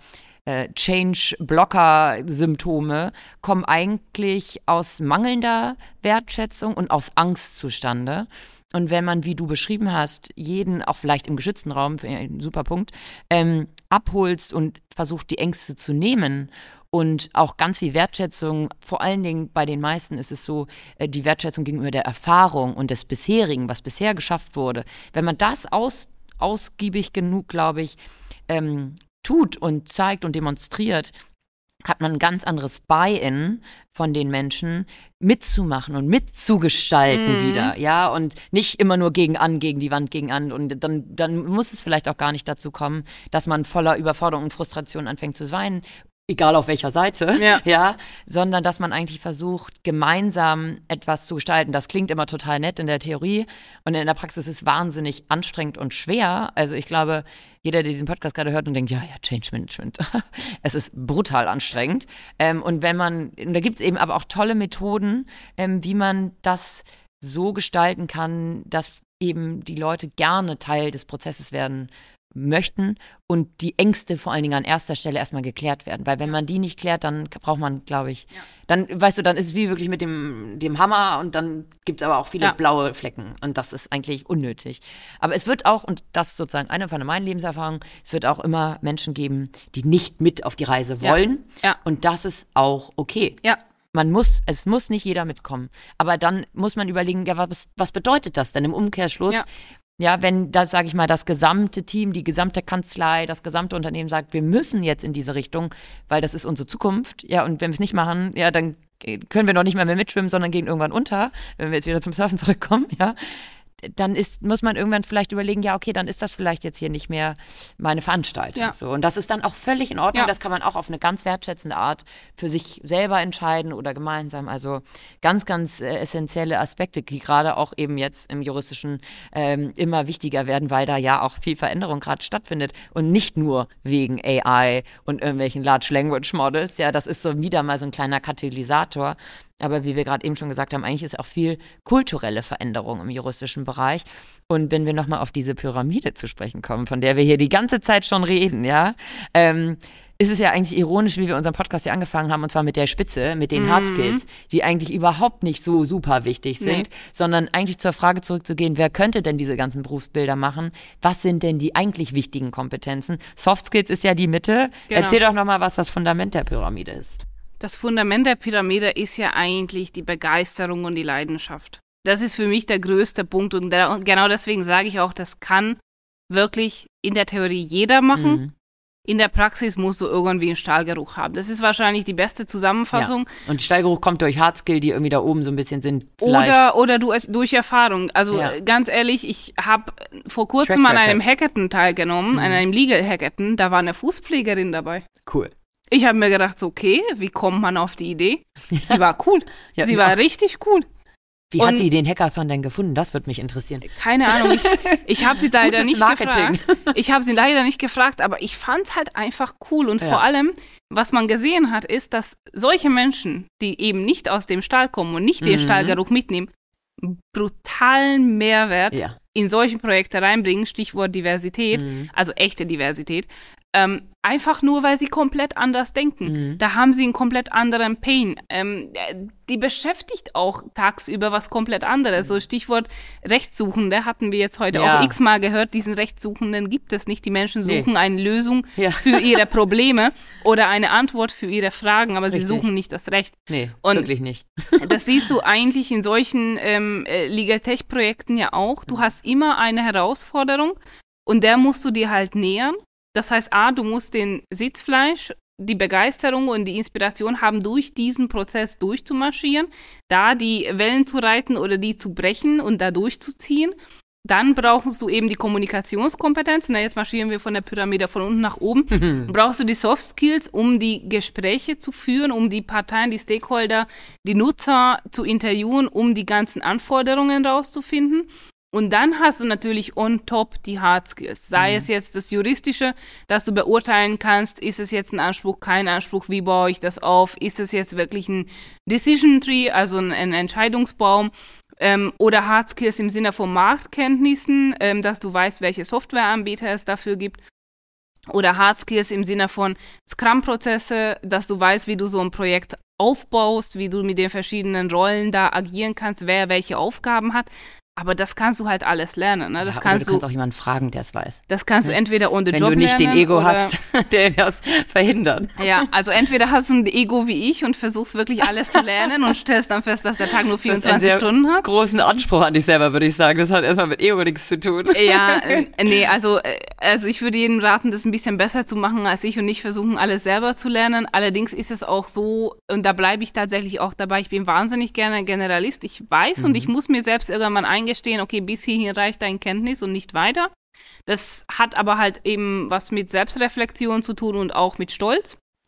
Change-Blocker-Symptome kommen eigentlich aus mangelnder Wertschätzung und aus Angst zustande. Und wenn man, wie du beschrieben hast, jeden, auch vielleicht im geschützten Raum, ein super Punkt, abholst und versucht, die Ängste zu nehmen und auch ganz viel Wertschätzung, vor allen Dingen bei den meisten ist es so, die Wertschätzung gegenüber der Erfahrung und des Bisherigen, was bisher geschafft wurde. Wenn man das ausgiebig genug, glaube ich, tut und zeigt und demonstriert, hat man ein ganz anderes Buy-in von den Menschen, mitzumachen und mitzugestalten wieder, ja, und nicht immer nur gegen die Wand gegen an und dann muss es vielleicht auch gar nicht dazu kommen, dass man voller Überforderung und Frustration anfängt zu weinen. egal auf welcher Seite, ja, sondern dass man eigentlich versucht, gemeinsam etwas zu gestalten. Das klingt immer total nett in der Theorie und in der Praxis ist es wahnsinnig anstrengend und schwer. Also ich glaube, jeder, der diesen Podcast gerade hört und denkt, ja, Change Management, es ist brutal anstrengend. Und da gibt es eben aber auch tolle Methoden, wie man das so gestalten kann, dass eben die Leute gerne Teil des Prozesses werden möchten und die Ängste vor allen Dingen an erster Stelle erstmal geklärt werden. Weil wenn man die nicht klärt, dann braucht man, glaube ich, dann, weißt du, dann ist es wie wirklich mit dem Hammer und dann gibt es aber auch viele blaue Flecken und das ist eigentlich unnötig. Aber es wird auch, und das ist sozusagen eine von meinen Lebenserfahrungen, es wird auch immer Menschen geben, die nicht mit auf die Reise wollen und das ist auch okay. Ja. Es muss nicht jeder mitkommen. Aber dann muss man überlegen, ja, was bedeutet das denn im Umkehrschluss? Ja, wenn das, sage ich mal, das gesamte Team, die gesamte Kanzlei, das gesamte Unternehmen sagt, wir müssen jetzt in diese Richtung, weil das ist unsere Zukunft. Ja, und wenn wir es nicht machen, ja, dann können wir noch nicht mehr mitschwimmen, sondern gehen irgendwann unter, wenn wir jetzt wieder zum Surfen zurückkommen, ja. Dann muss man irgendwann vielleicht überlegen, ja, okay, dann ist das vielleicht jetzt hier nicht mehr meine Veranstaltung. Ja. So. Und das ist dann auch völlig in Ordnung. Das kann man auch auf eine ganz wertschätzende Art für sich selber entscheiden oder gemeinsam. Also ganz, ganz essentielle Aspekte, die gerade auch eben jetzt im Juristischen immer wichtiger werden, weil da ja auch viel Veränderung gerade stattfindet. Und nicht nur wegen AI und irgendwelchen Large Language Models. Ja, das ist so wieder mal so ein kleiner Katalysator. Aber wie wir gerade eben schon gesagt haben, eigentlich ist auch viel kulturelle Veränderung im juristischen Bereich. Und wenn wir nochmal auf diese Pyramide zu sprechen kommen, von der wir hier die ganze Zeit schon reden, ja, ist es ja eigentlich ironisch, wie wir unseren Podcast hier angefangen haben, und zwar mit der Spitze, mit den Hard Skills, die eigentlich überhaupt nicht so super wichtig sind, sondern eigentlich zur Frage zurückzugehen, wer könnte denn diese ganzen Berufsbilder machen? Was sind denn die eigentlich wichtigen Kompetenzen? Soft Skills ist ja die Mitte. Genau. Erzähl doch nochmal, was das Fundament der Pyramide ist. Das Fundament der Pyramide ist ja eigentlich die Begeisterung und die Leidenschaft. Das ist für mich der größte Punkt und genau deswegen sage ich auch, das kann wirklich in der Theorie jeder machen. In der Praxis musst du irgendwie einen Stahlgeruch haben. Das ist wahrscheinlich die beste Zusammenfassung. Ja. Und Stahlgeruch kommt durch Hardskill, die irgendwie da oben so ein bisschen sind. Oder durch Erfahrung. Also ganz ehrlich, ich habe vor kurzem an einem Hackathon teilgenommen, an einem Legal Hackathon. Da war eine Fußpflegerin dabei. Cool. Ich habe mir gedacht, so, okay, wie kommt man auf die Idee? Sie war cool. Sie war richtig cool. Wie hat sie den Hackathon denn gefunden? Das würde mich interessieren. Keine Ahnung, ich habe sie leider nicht gefragt. Ich habe sie leider nicht gefragt, aber ich fand es halt einfach cool. Und vor allem, was man gesehen hat, ist, dass solche Menschen, die eben nicht aus dem Stall kommen und nicht den Stahlgeruch mitnehmen, brutalen Mehrwert in solche Projekte reinbringen, Stichwort Diversität, also echte Diversität, einfach nur, weil sie komplett anders denken. Da haben sie einen komplett anderen Pain. Die beschäftigt auch tagsüber was komplett anderes. So Stichwort Rechtssuchende hatten wir jetzt heute auch x-mal gehört. Diesen Rechtssuchenden gibt es nicht. Die Menschen suchen eine Lösung für ihre Probleme oder eine Antwort für ihre Fragen, aber sie suchen nicht das Recht. Nee, und wirklich nicht. Das siehst du eigentlich in solchen Legal Tech-Projekten ja auch. Du hast immer eine Herausforderung und der musst du dir halt nähern. Das heißt, du musst den Sitzfleisch, die Begeisterung und die Inspiration haben, durch diesen Prozess durchzumarschieren, da die Wellen zu reiten oder die zu brechen und da durchzuziehen. Dann brauchst du eben die Kommunikationskompetenz. Jetzt marschieren wir von der Pyramide von unten nach oben. Brauchst du die Soft Skills, um die Gespräche zu führen, um die Parteien, die Stakeholder, die Nutzer zu interviewen, um die ganzen Anforderungen rauszufinden. Und dann hast du natürlich on top die Hard Skills. Sei es jetzt das Juristische, dass du beurteilen kannst, ist es jetzt ein Anspruch, kein Anspruch, wie baue ich das auf? Ist es jetzt wirklich ein Decision Tree, also ein Entscheidungsbaum? Oder Hard Skills im Sinne von Marktkenntnissen, dass du weißt, welche Softwareanbieter es dafür gibt. Oder Hard Skills im Sinne von Scrum-Prozesse, dass du weißt, wie du so ein Projekt aufbaust, wie du mit den verschiedenen Rollen da agieren kannst, wer welche Aufgaben hat. Aber das kannst du halt alles lernen. Ne? Du kannst auch jemanden fragen, der es weiß. Das kannst du entweder on the job lernen. Wenn du nicht den Ego hast, der das verhindert. Ja, also entweder hast du ein Ego wie ich und versuchst wirklich alles zu lernen und stellst dann fest, dass der Tag nur 24 Stunden hat. Großen Anspruch an dich selber, würde ich sagen. Das hat erstmal mit Ego nichts zu tun. Ja, nee, also ich würde jedem raten, das ein bisschen besser zu machen als ich und nicht versuchen, alles selber zu lernen. Allerdings ist es auch so, und da bleibe ich tatsächlich auch dabei, ich bin wahnsinnig gerne Generalist. Ich weiß und ich muss mir selbst irgendwann eingestehen, okay, bis hierhin reicht dein Kenntnis und nicht weiter. Das hat aber halt eben was mit Selbstreflexion zu tun und auch mit Stolz.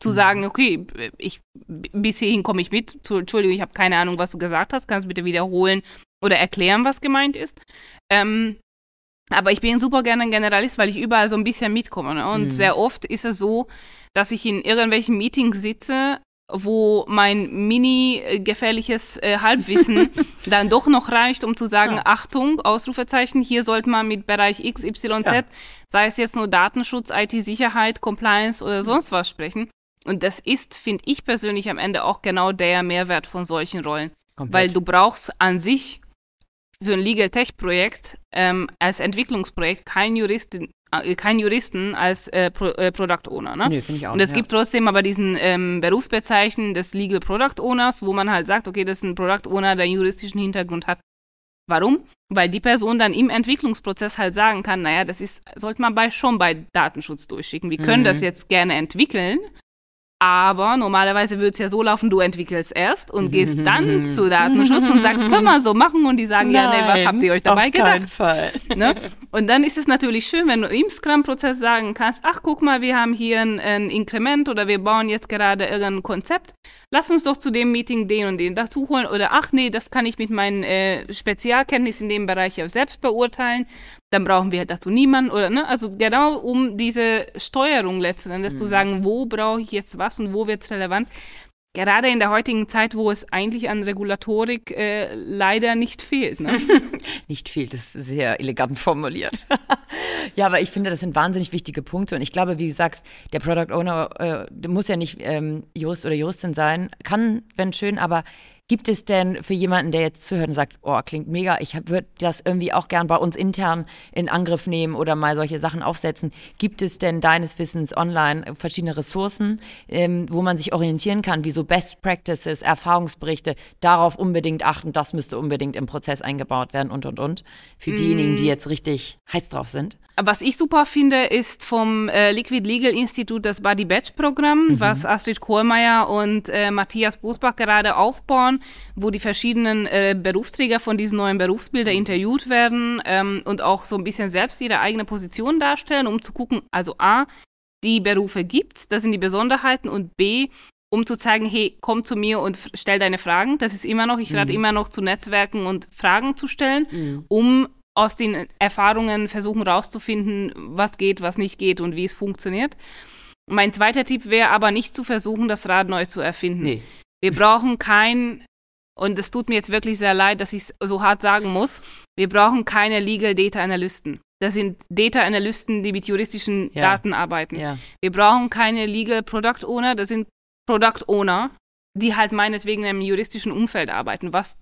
Zu sagen, okay, bis hierhin komme ich mit. Entschuldigung, ich habe keine Ahnung, was du gesagt hast. Kannst du bitte wiederholen oder erklären, was gemeint ist. Aber ich bin super gerne ein Generalist, weil ich überall so ein bisschen mitkomme. Ne? Und sehr oft ist es so, dass ich in irgendwelchen Meetings sitze, wo mein mini-gefährliches Halbwissen dann doch noch reicht, um zu sagen, Achtung, Ausrufezeichen, hier sollte man mit Bereich X, Y, Z, sei es jetzt nur Datenschutz, IT-Sicherheit, Compliance oder sonst was sprechen. Und das ist, finde ich persönlich, am Ende auch genau der Mehrwert von solchen Rollen. Komplett. Weil du brauchst an sich für ein Legal Tech-Projekt als Entwicklungsprojekt keinen Juristen als Product Owner. Ne? Nee, finde ich auch. Und es gibt trotzdem aber diesen Berufsbezeichnen des Legal Product Owners, wo man halt sagt, okay, das ist ein Product Owner, der einen juristischen Hintergrund hat. Warum? Weil die Person dann im Entwicklungsprozess halt sagen kann, naja, sollte man schon bei Datenschutz durchschicken. Wir können das jetzt gerne entwickeln, aber normalerweise würde es ja so laufen, du entwickelst erst und gehst dann zu Datenschutz und sagst, können wir so machen? Und die sagen, nee, was habt ihr euch dabei gedacht? Auf keinen Fall. Ne? Und dann ist es natürlich schön, wenn du im Scrum-Prozess sagen kannst, ach, guck mal, wir haben hier ein Inkrement oder wir bauen jetzt gerade irgendein Konzept. Lass uns doch zu dem Meeting den und den dazu holen. Oder ach nee, das kann ich mit meinen Spezialkenntnissen in dem Bereich ja selbst beurteilen. Dann brauchen wir dazu niemanden. Oder, ne? Also genau um diese Steuerung letzten Endes zu sagen, wo brauche ich jetzt was und wo wird es relevant. Gerade in der heutigen Zeit, wo es eigentlich an Regulatorik leider nicht fehlt. Ne? Nicht fehlt, das ist sehr elegant formuliert. Ja, aber ich finde, das sind wahnsinnig wichtige Punkte. Und ich glaube, wie du sagst, der Product Owner muss ja nicht Jurist oder Juristin sein. Kann, wenn schön, aber gibt es denn für jemanden, der jetzt zuhört und sagt, oh, klingt mega, ich würde das irgendwie auch gern bei uns intern in Angriff nehmen oder mal solche Sachen aufsetzen, gibt es denn deines Wissens online verschiedene Ressourcen, wo man sich orientieren kann, wie so Best Practices, Erfahrungsberichte, darauf unbedingt achten, das müsste unbedingt im Prozess eingebaut werden und, für diejenigen, die jetzt richtig heiß drauf sind? Was ich super finde, ist vom Liquid Legal Institut das Buddy Batch Programm, was Astrid Kohlmeier und Matthias Bosbach gerade aufbauen, wo die verschiedenen Berufsträger von diesen neuen Berufsbildern interviewt werden und auch so ein bisschen selbst ihre eigene Position darstellen, um zu gucken, also A, die Berufe gibt's, das sind die Besonderheiten, und B, um zu zeigen, hey, komm zu mir und stell deine Fragen. Das ist immer noch, ich rate immer noch zu Netzwerken und Fragen zu stellen, um aus den Erfahrungen versuchen rauszufinden, was geht, was nicht geht und wie es funktioniert. Mein zweiter Tipp wäre aber nicht zu versuchen, das Rad neu zu erfinden. Nee. Wir brauchen und es tut mir jetzt wirklich sehr leid, dass ich es so hart sagen muss, wir brauchen keine Legal Data Analysten. Das sind Data Analysten, die mit juristischen Daten arbeiten. Ja. Wir brauchen keine Legal Product Owner, das sind Product Owner, die halt meinetwegen in einem juristischen Umfeld arbeiten. Was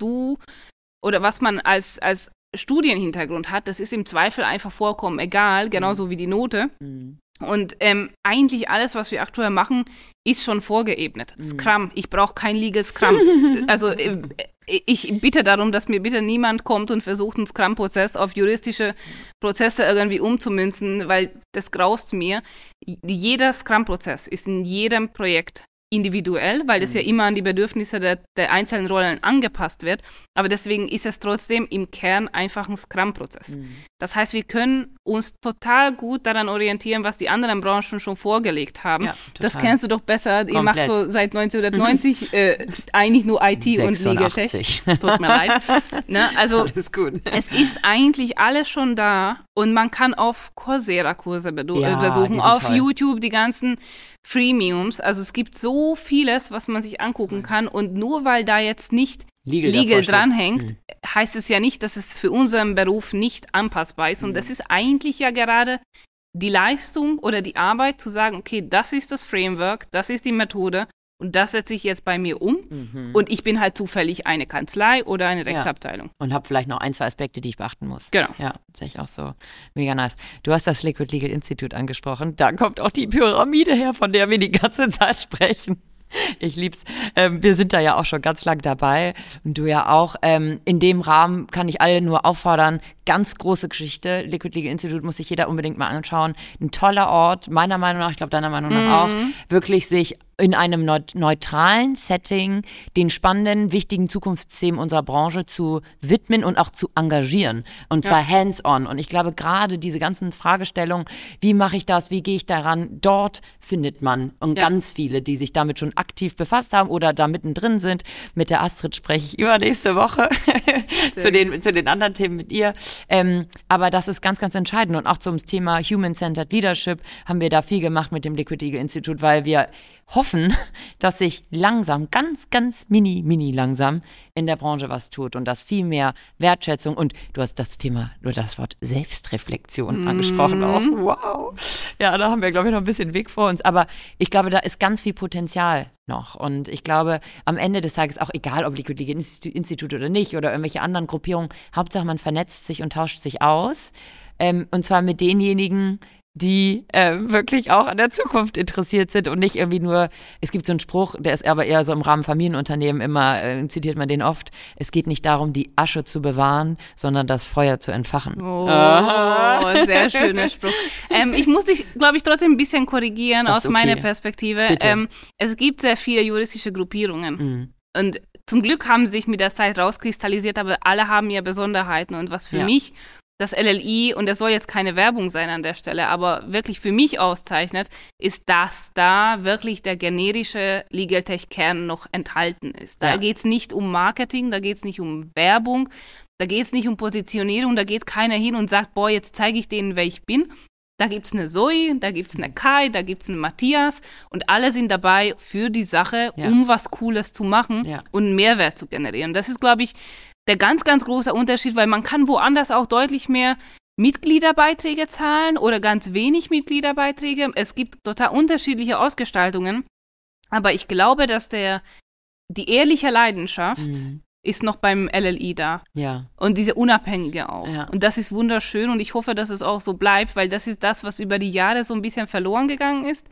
man als Studienhintergrund hat, das ist im Zweifel einfach vollkommen egal, genauso wie die Note. Und eigentlich alles, was wir aktuell machen, ist schon vorgeebnet. Scrum, ich brauche kein Legal Scrum. Also ich bitte darum, dass mir bitte niemand kommt und versucht, einen Scrum-Prozess auf juristische Prozesse irgendwie umzumünzen, weil das graust mir. Jeder Scrum-Prozess ist in jedem Projekt individuell, weil es ja immer an die Bedürfnisse der einzelnen Rollen angepasst wird. Aber deswegen ist es trotzdem im Kern einfach ein Scrum-Prozess. Das heißt, wir können uns total gut daran orientieren, was die anderen Branchen schon vorgelegt haben. Ja, das kennst du doch besser. Komplett. Ihr macht so seit 1990 eigentlich nur IT 86. Und Legal Tech. Tut mir leid. Ne? Also alles gut. Es ist eigentlich alles schon da und man kann auf Coursera-Kurse besuchen, auf toll. YouTube die ganzen Freemiums, also es gibt so vieles, was man sich angucken kann, und nur weil da jetzt nicht Legal dranhängt, heißt es ja nicht, dass es für unseren Beruf nicht anpassbar ist, und das ist eigentlich ja gerade die Leistung oder die Arbeit zu sagen, okay, das ist das Framework, das ist die Methode und das setze ich jetzt bei mir um und ich bin halt zufällig eine Kanzlei oder eine Rechtsabteilung. Ja. Und habe vielleicht noch 1, 2 Aspekte, die ich beachten muss. Genau. Ja, sehe ich auch so. Mega nice. Du hast das Liquid Legal Institute angesprochen. Da kommt auch die Pyramide her, von der wir die ganze Zeit sprechen. Ich lieb's. Wir sind da ja auch schon ganz lang dabei und du ja auch. In dem Rahmen kann ich alle nur auffordern, ganz große Geschichte. Liquid Legal Institute muss sich jeder unbedingt mal anschauen. Ein toller Ort, meiner Meinung nach, ich glaube deiner Meinung nach auch, wirklich sich in einem neutralen Setting den spannenden, wichtigen Zukunftsthemen unserer Branche zu widmen und auch zu engagieren. Und zwar hands-on. Und ich glaube, gerade diese ganzen Fragestellungen, wie mache ich das, wie gehe ich daran, dort findet man ganz viele, die sich damit schon aktiv befasst haben oder da mittendrin sind. Mit der Astrid spreche ich übernächste Woche zu den anderen Themen mit ihr. Aber das ist ganz, ganz entscheidend. Und auch zum Thema Human-Centered Leadership haben wir da viel gemacht mit dem Liquid Eagle Institute, weil wir hoffen, dass sich langsam, ganz, ganz mini langsam in der Branche was tut und dass viel mehr Wertschätzung und du hast das Wort Selbstreflexion angesprochen auch. Wow. Ja, da haben wir, glaube ich, noch ein bisschen Weg vor uns. Aber ich glaube, da ist ganz viel Potenzial noch. Und ich glaube, am Ende des Tages auch egal, ob Liquid Eagle Institute oder nicht oder irgendwelche anderen Gruppierungen, Hauptsache man vernetzt sich und tauscht sich aus. Und zwar mit denjenigen, die wirklich auch an der Zukunft interessiert sind und nicht irgendwie nur, es gibt so einen Spruch, der ist aber eher so im Rahmen Familienunternehmen immer, zitiert man den oft, es geht nicht darum, die Asche zu bewahren, sondern das Feuer zu entfachen. Oh, sehr schöner Spruch. Ich muss dich, glaube ich, trotzdem ein bisschen korrigieren aus meiner Perspektive. Es gibt sehr viele juristische Gruppierungen und zum Glück haben sie sich mit der Zeit rauskristallisiert, aber alle haben ja Besonderheiten und was für mich das LLI, und das soll jetzt keine Werbung sein an der Stelle, aber wirklich für mich auszeichnet, ist, dass da wirklich der generische Legal Tech-Kern noch enthalten ist. Da geht es nicht um Marketing, da geht es nicht um Werbung, da geht es nicht um Positionierung, da geht keiner hin und sagt, boah, jetzt zeige ich denen, wer ich bin. Da gibt es eine Zoe, da gibt es eine Kai, da gibt es einen Matthias und alle sind dabei für die Sache, um was Cooles zu machen und einen Mehrwert zu generieren. Das ist, glaube ich, der ganz, ganz große Unterschied, weil man kann woanders auch deutlich mehr Mitgliederbeiträge zahlen oder ganz wenig Mitgliederbeiträge. Es gibt total unterschiedliche Ausgestaltungen, aber ich glaube, dass die ehrliche Leidenschaft ist noch beim LLI da. Ja. Und diese Unabhängige auch. Ja. Und das ist wunderschön und ich hoffe, dass es auch so bleibt, weil das ist das, was über die Jahre so ein bisschen verloren gegangen ist.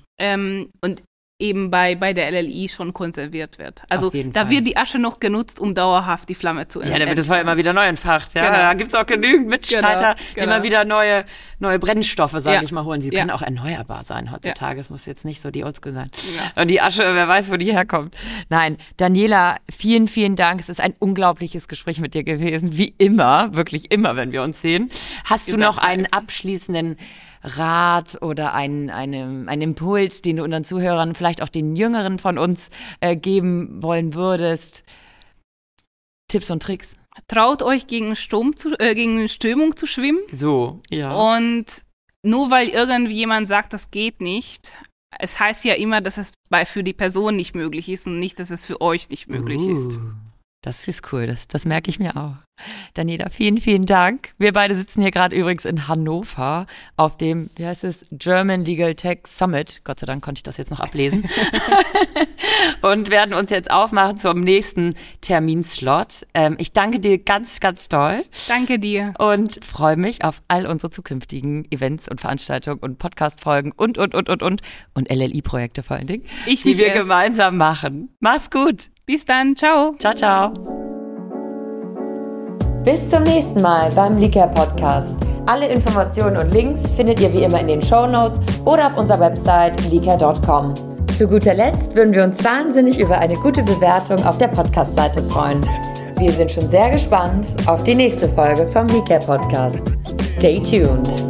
Und eben bei der LLI schon konserviert wird. Also da wird die Asche noch genutzt, um dauerhaft die Flamme zu entfachen. Ja, da wird das Feuer immer wieder neu entfacht. Ja? Genau. Da gibt es auch genügend Mitstreiter, die immer wieder neue Brennstoffe, sage ich mal, holen. Sie können auch erneuerbar sein heutzutage. Es muss jetzt nicht so die Oldschool sein. Ja. Und die Asche, wer weiß, wo die herkommt. Nein, Daniela, vielen, vielen Dank. Es ist ein unglaubliches Gespräch mit dir gewesen. Wie immer, wirklich immer, wenn wir uns sehen. Hast du noch einen abschließenden Rat oder einen Impuls, den du unseren Zuhörern, vielleicht auch den Jüngeren von uns geben wollen würdest? Tipps und Tricks? Traut euch gegen Strömung zu schwimmen. So, ja. Und nur weil irgendjemand sagt, das geht nicht, es heißt ja immer, dass es für die Person nicht möglich ist und nicht, dass es für euch nicht möglich ist. Das ist cool, das merke ich mir auch. Daniela, vielen, vielen Dank. Wir beide sitzen hier gerade übrigens in Hannover auf dem, wie heißt es, German Legal Tech Summit. Gott sei Dank konnte ich das jetzt noch ablesen. Und werden uns jetzt aufmachen zum nächsten Terminslot. Ich danke dir ganz, ganz doll. Danke dir. Und freue mich auf all unsere zukünftigen Events und Veranstaltungen und Podcast-Folgen und LLI-Projekte vor allen Dingen, die wir gemeinsam machen. Mach's gut. Bis dann. Ciao. Ciao, ciao. Bis zum nächsten Mal beim Legal Podcast. Alle Informationen und Links findet ihr wie immer in den Shownotes oder auf unserer Website legal.com. Zu guter Letzt würden wir uns wahnsinnig über eine gute Bewertung auf der Podcast-Seite freuen. Wir sind schon sehr gespannt auf die nächste Folge vom Legal Podcast. Stay tuned.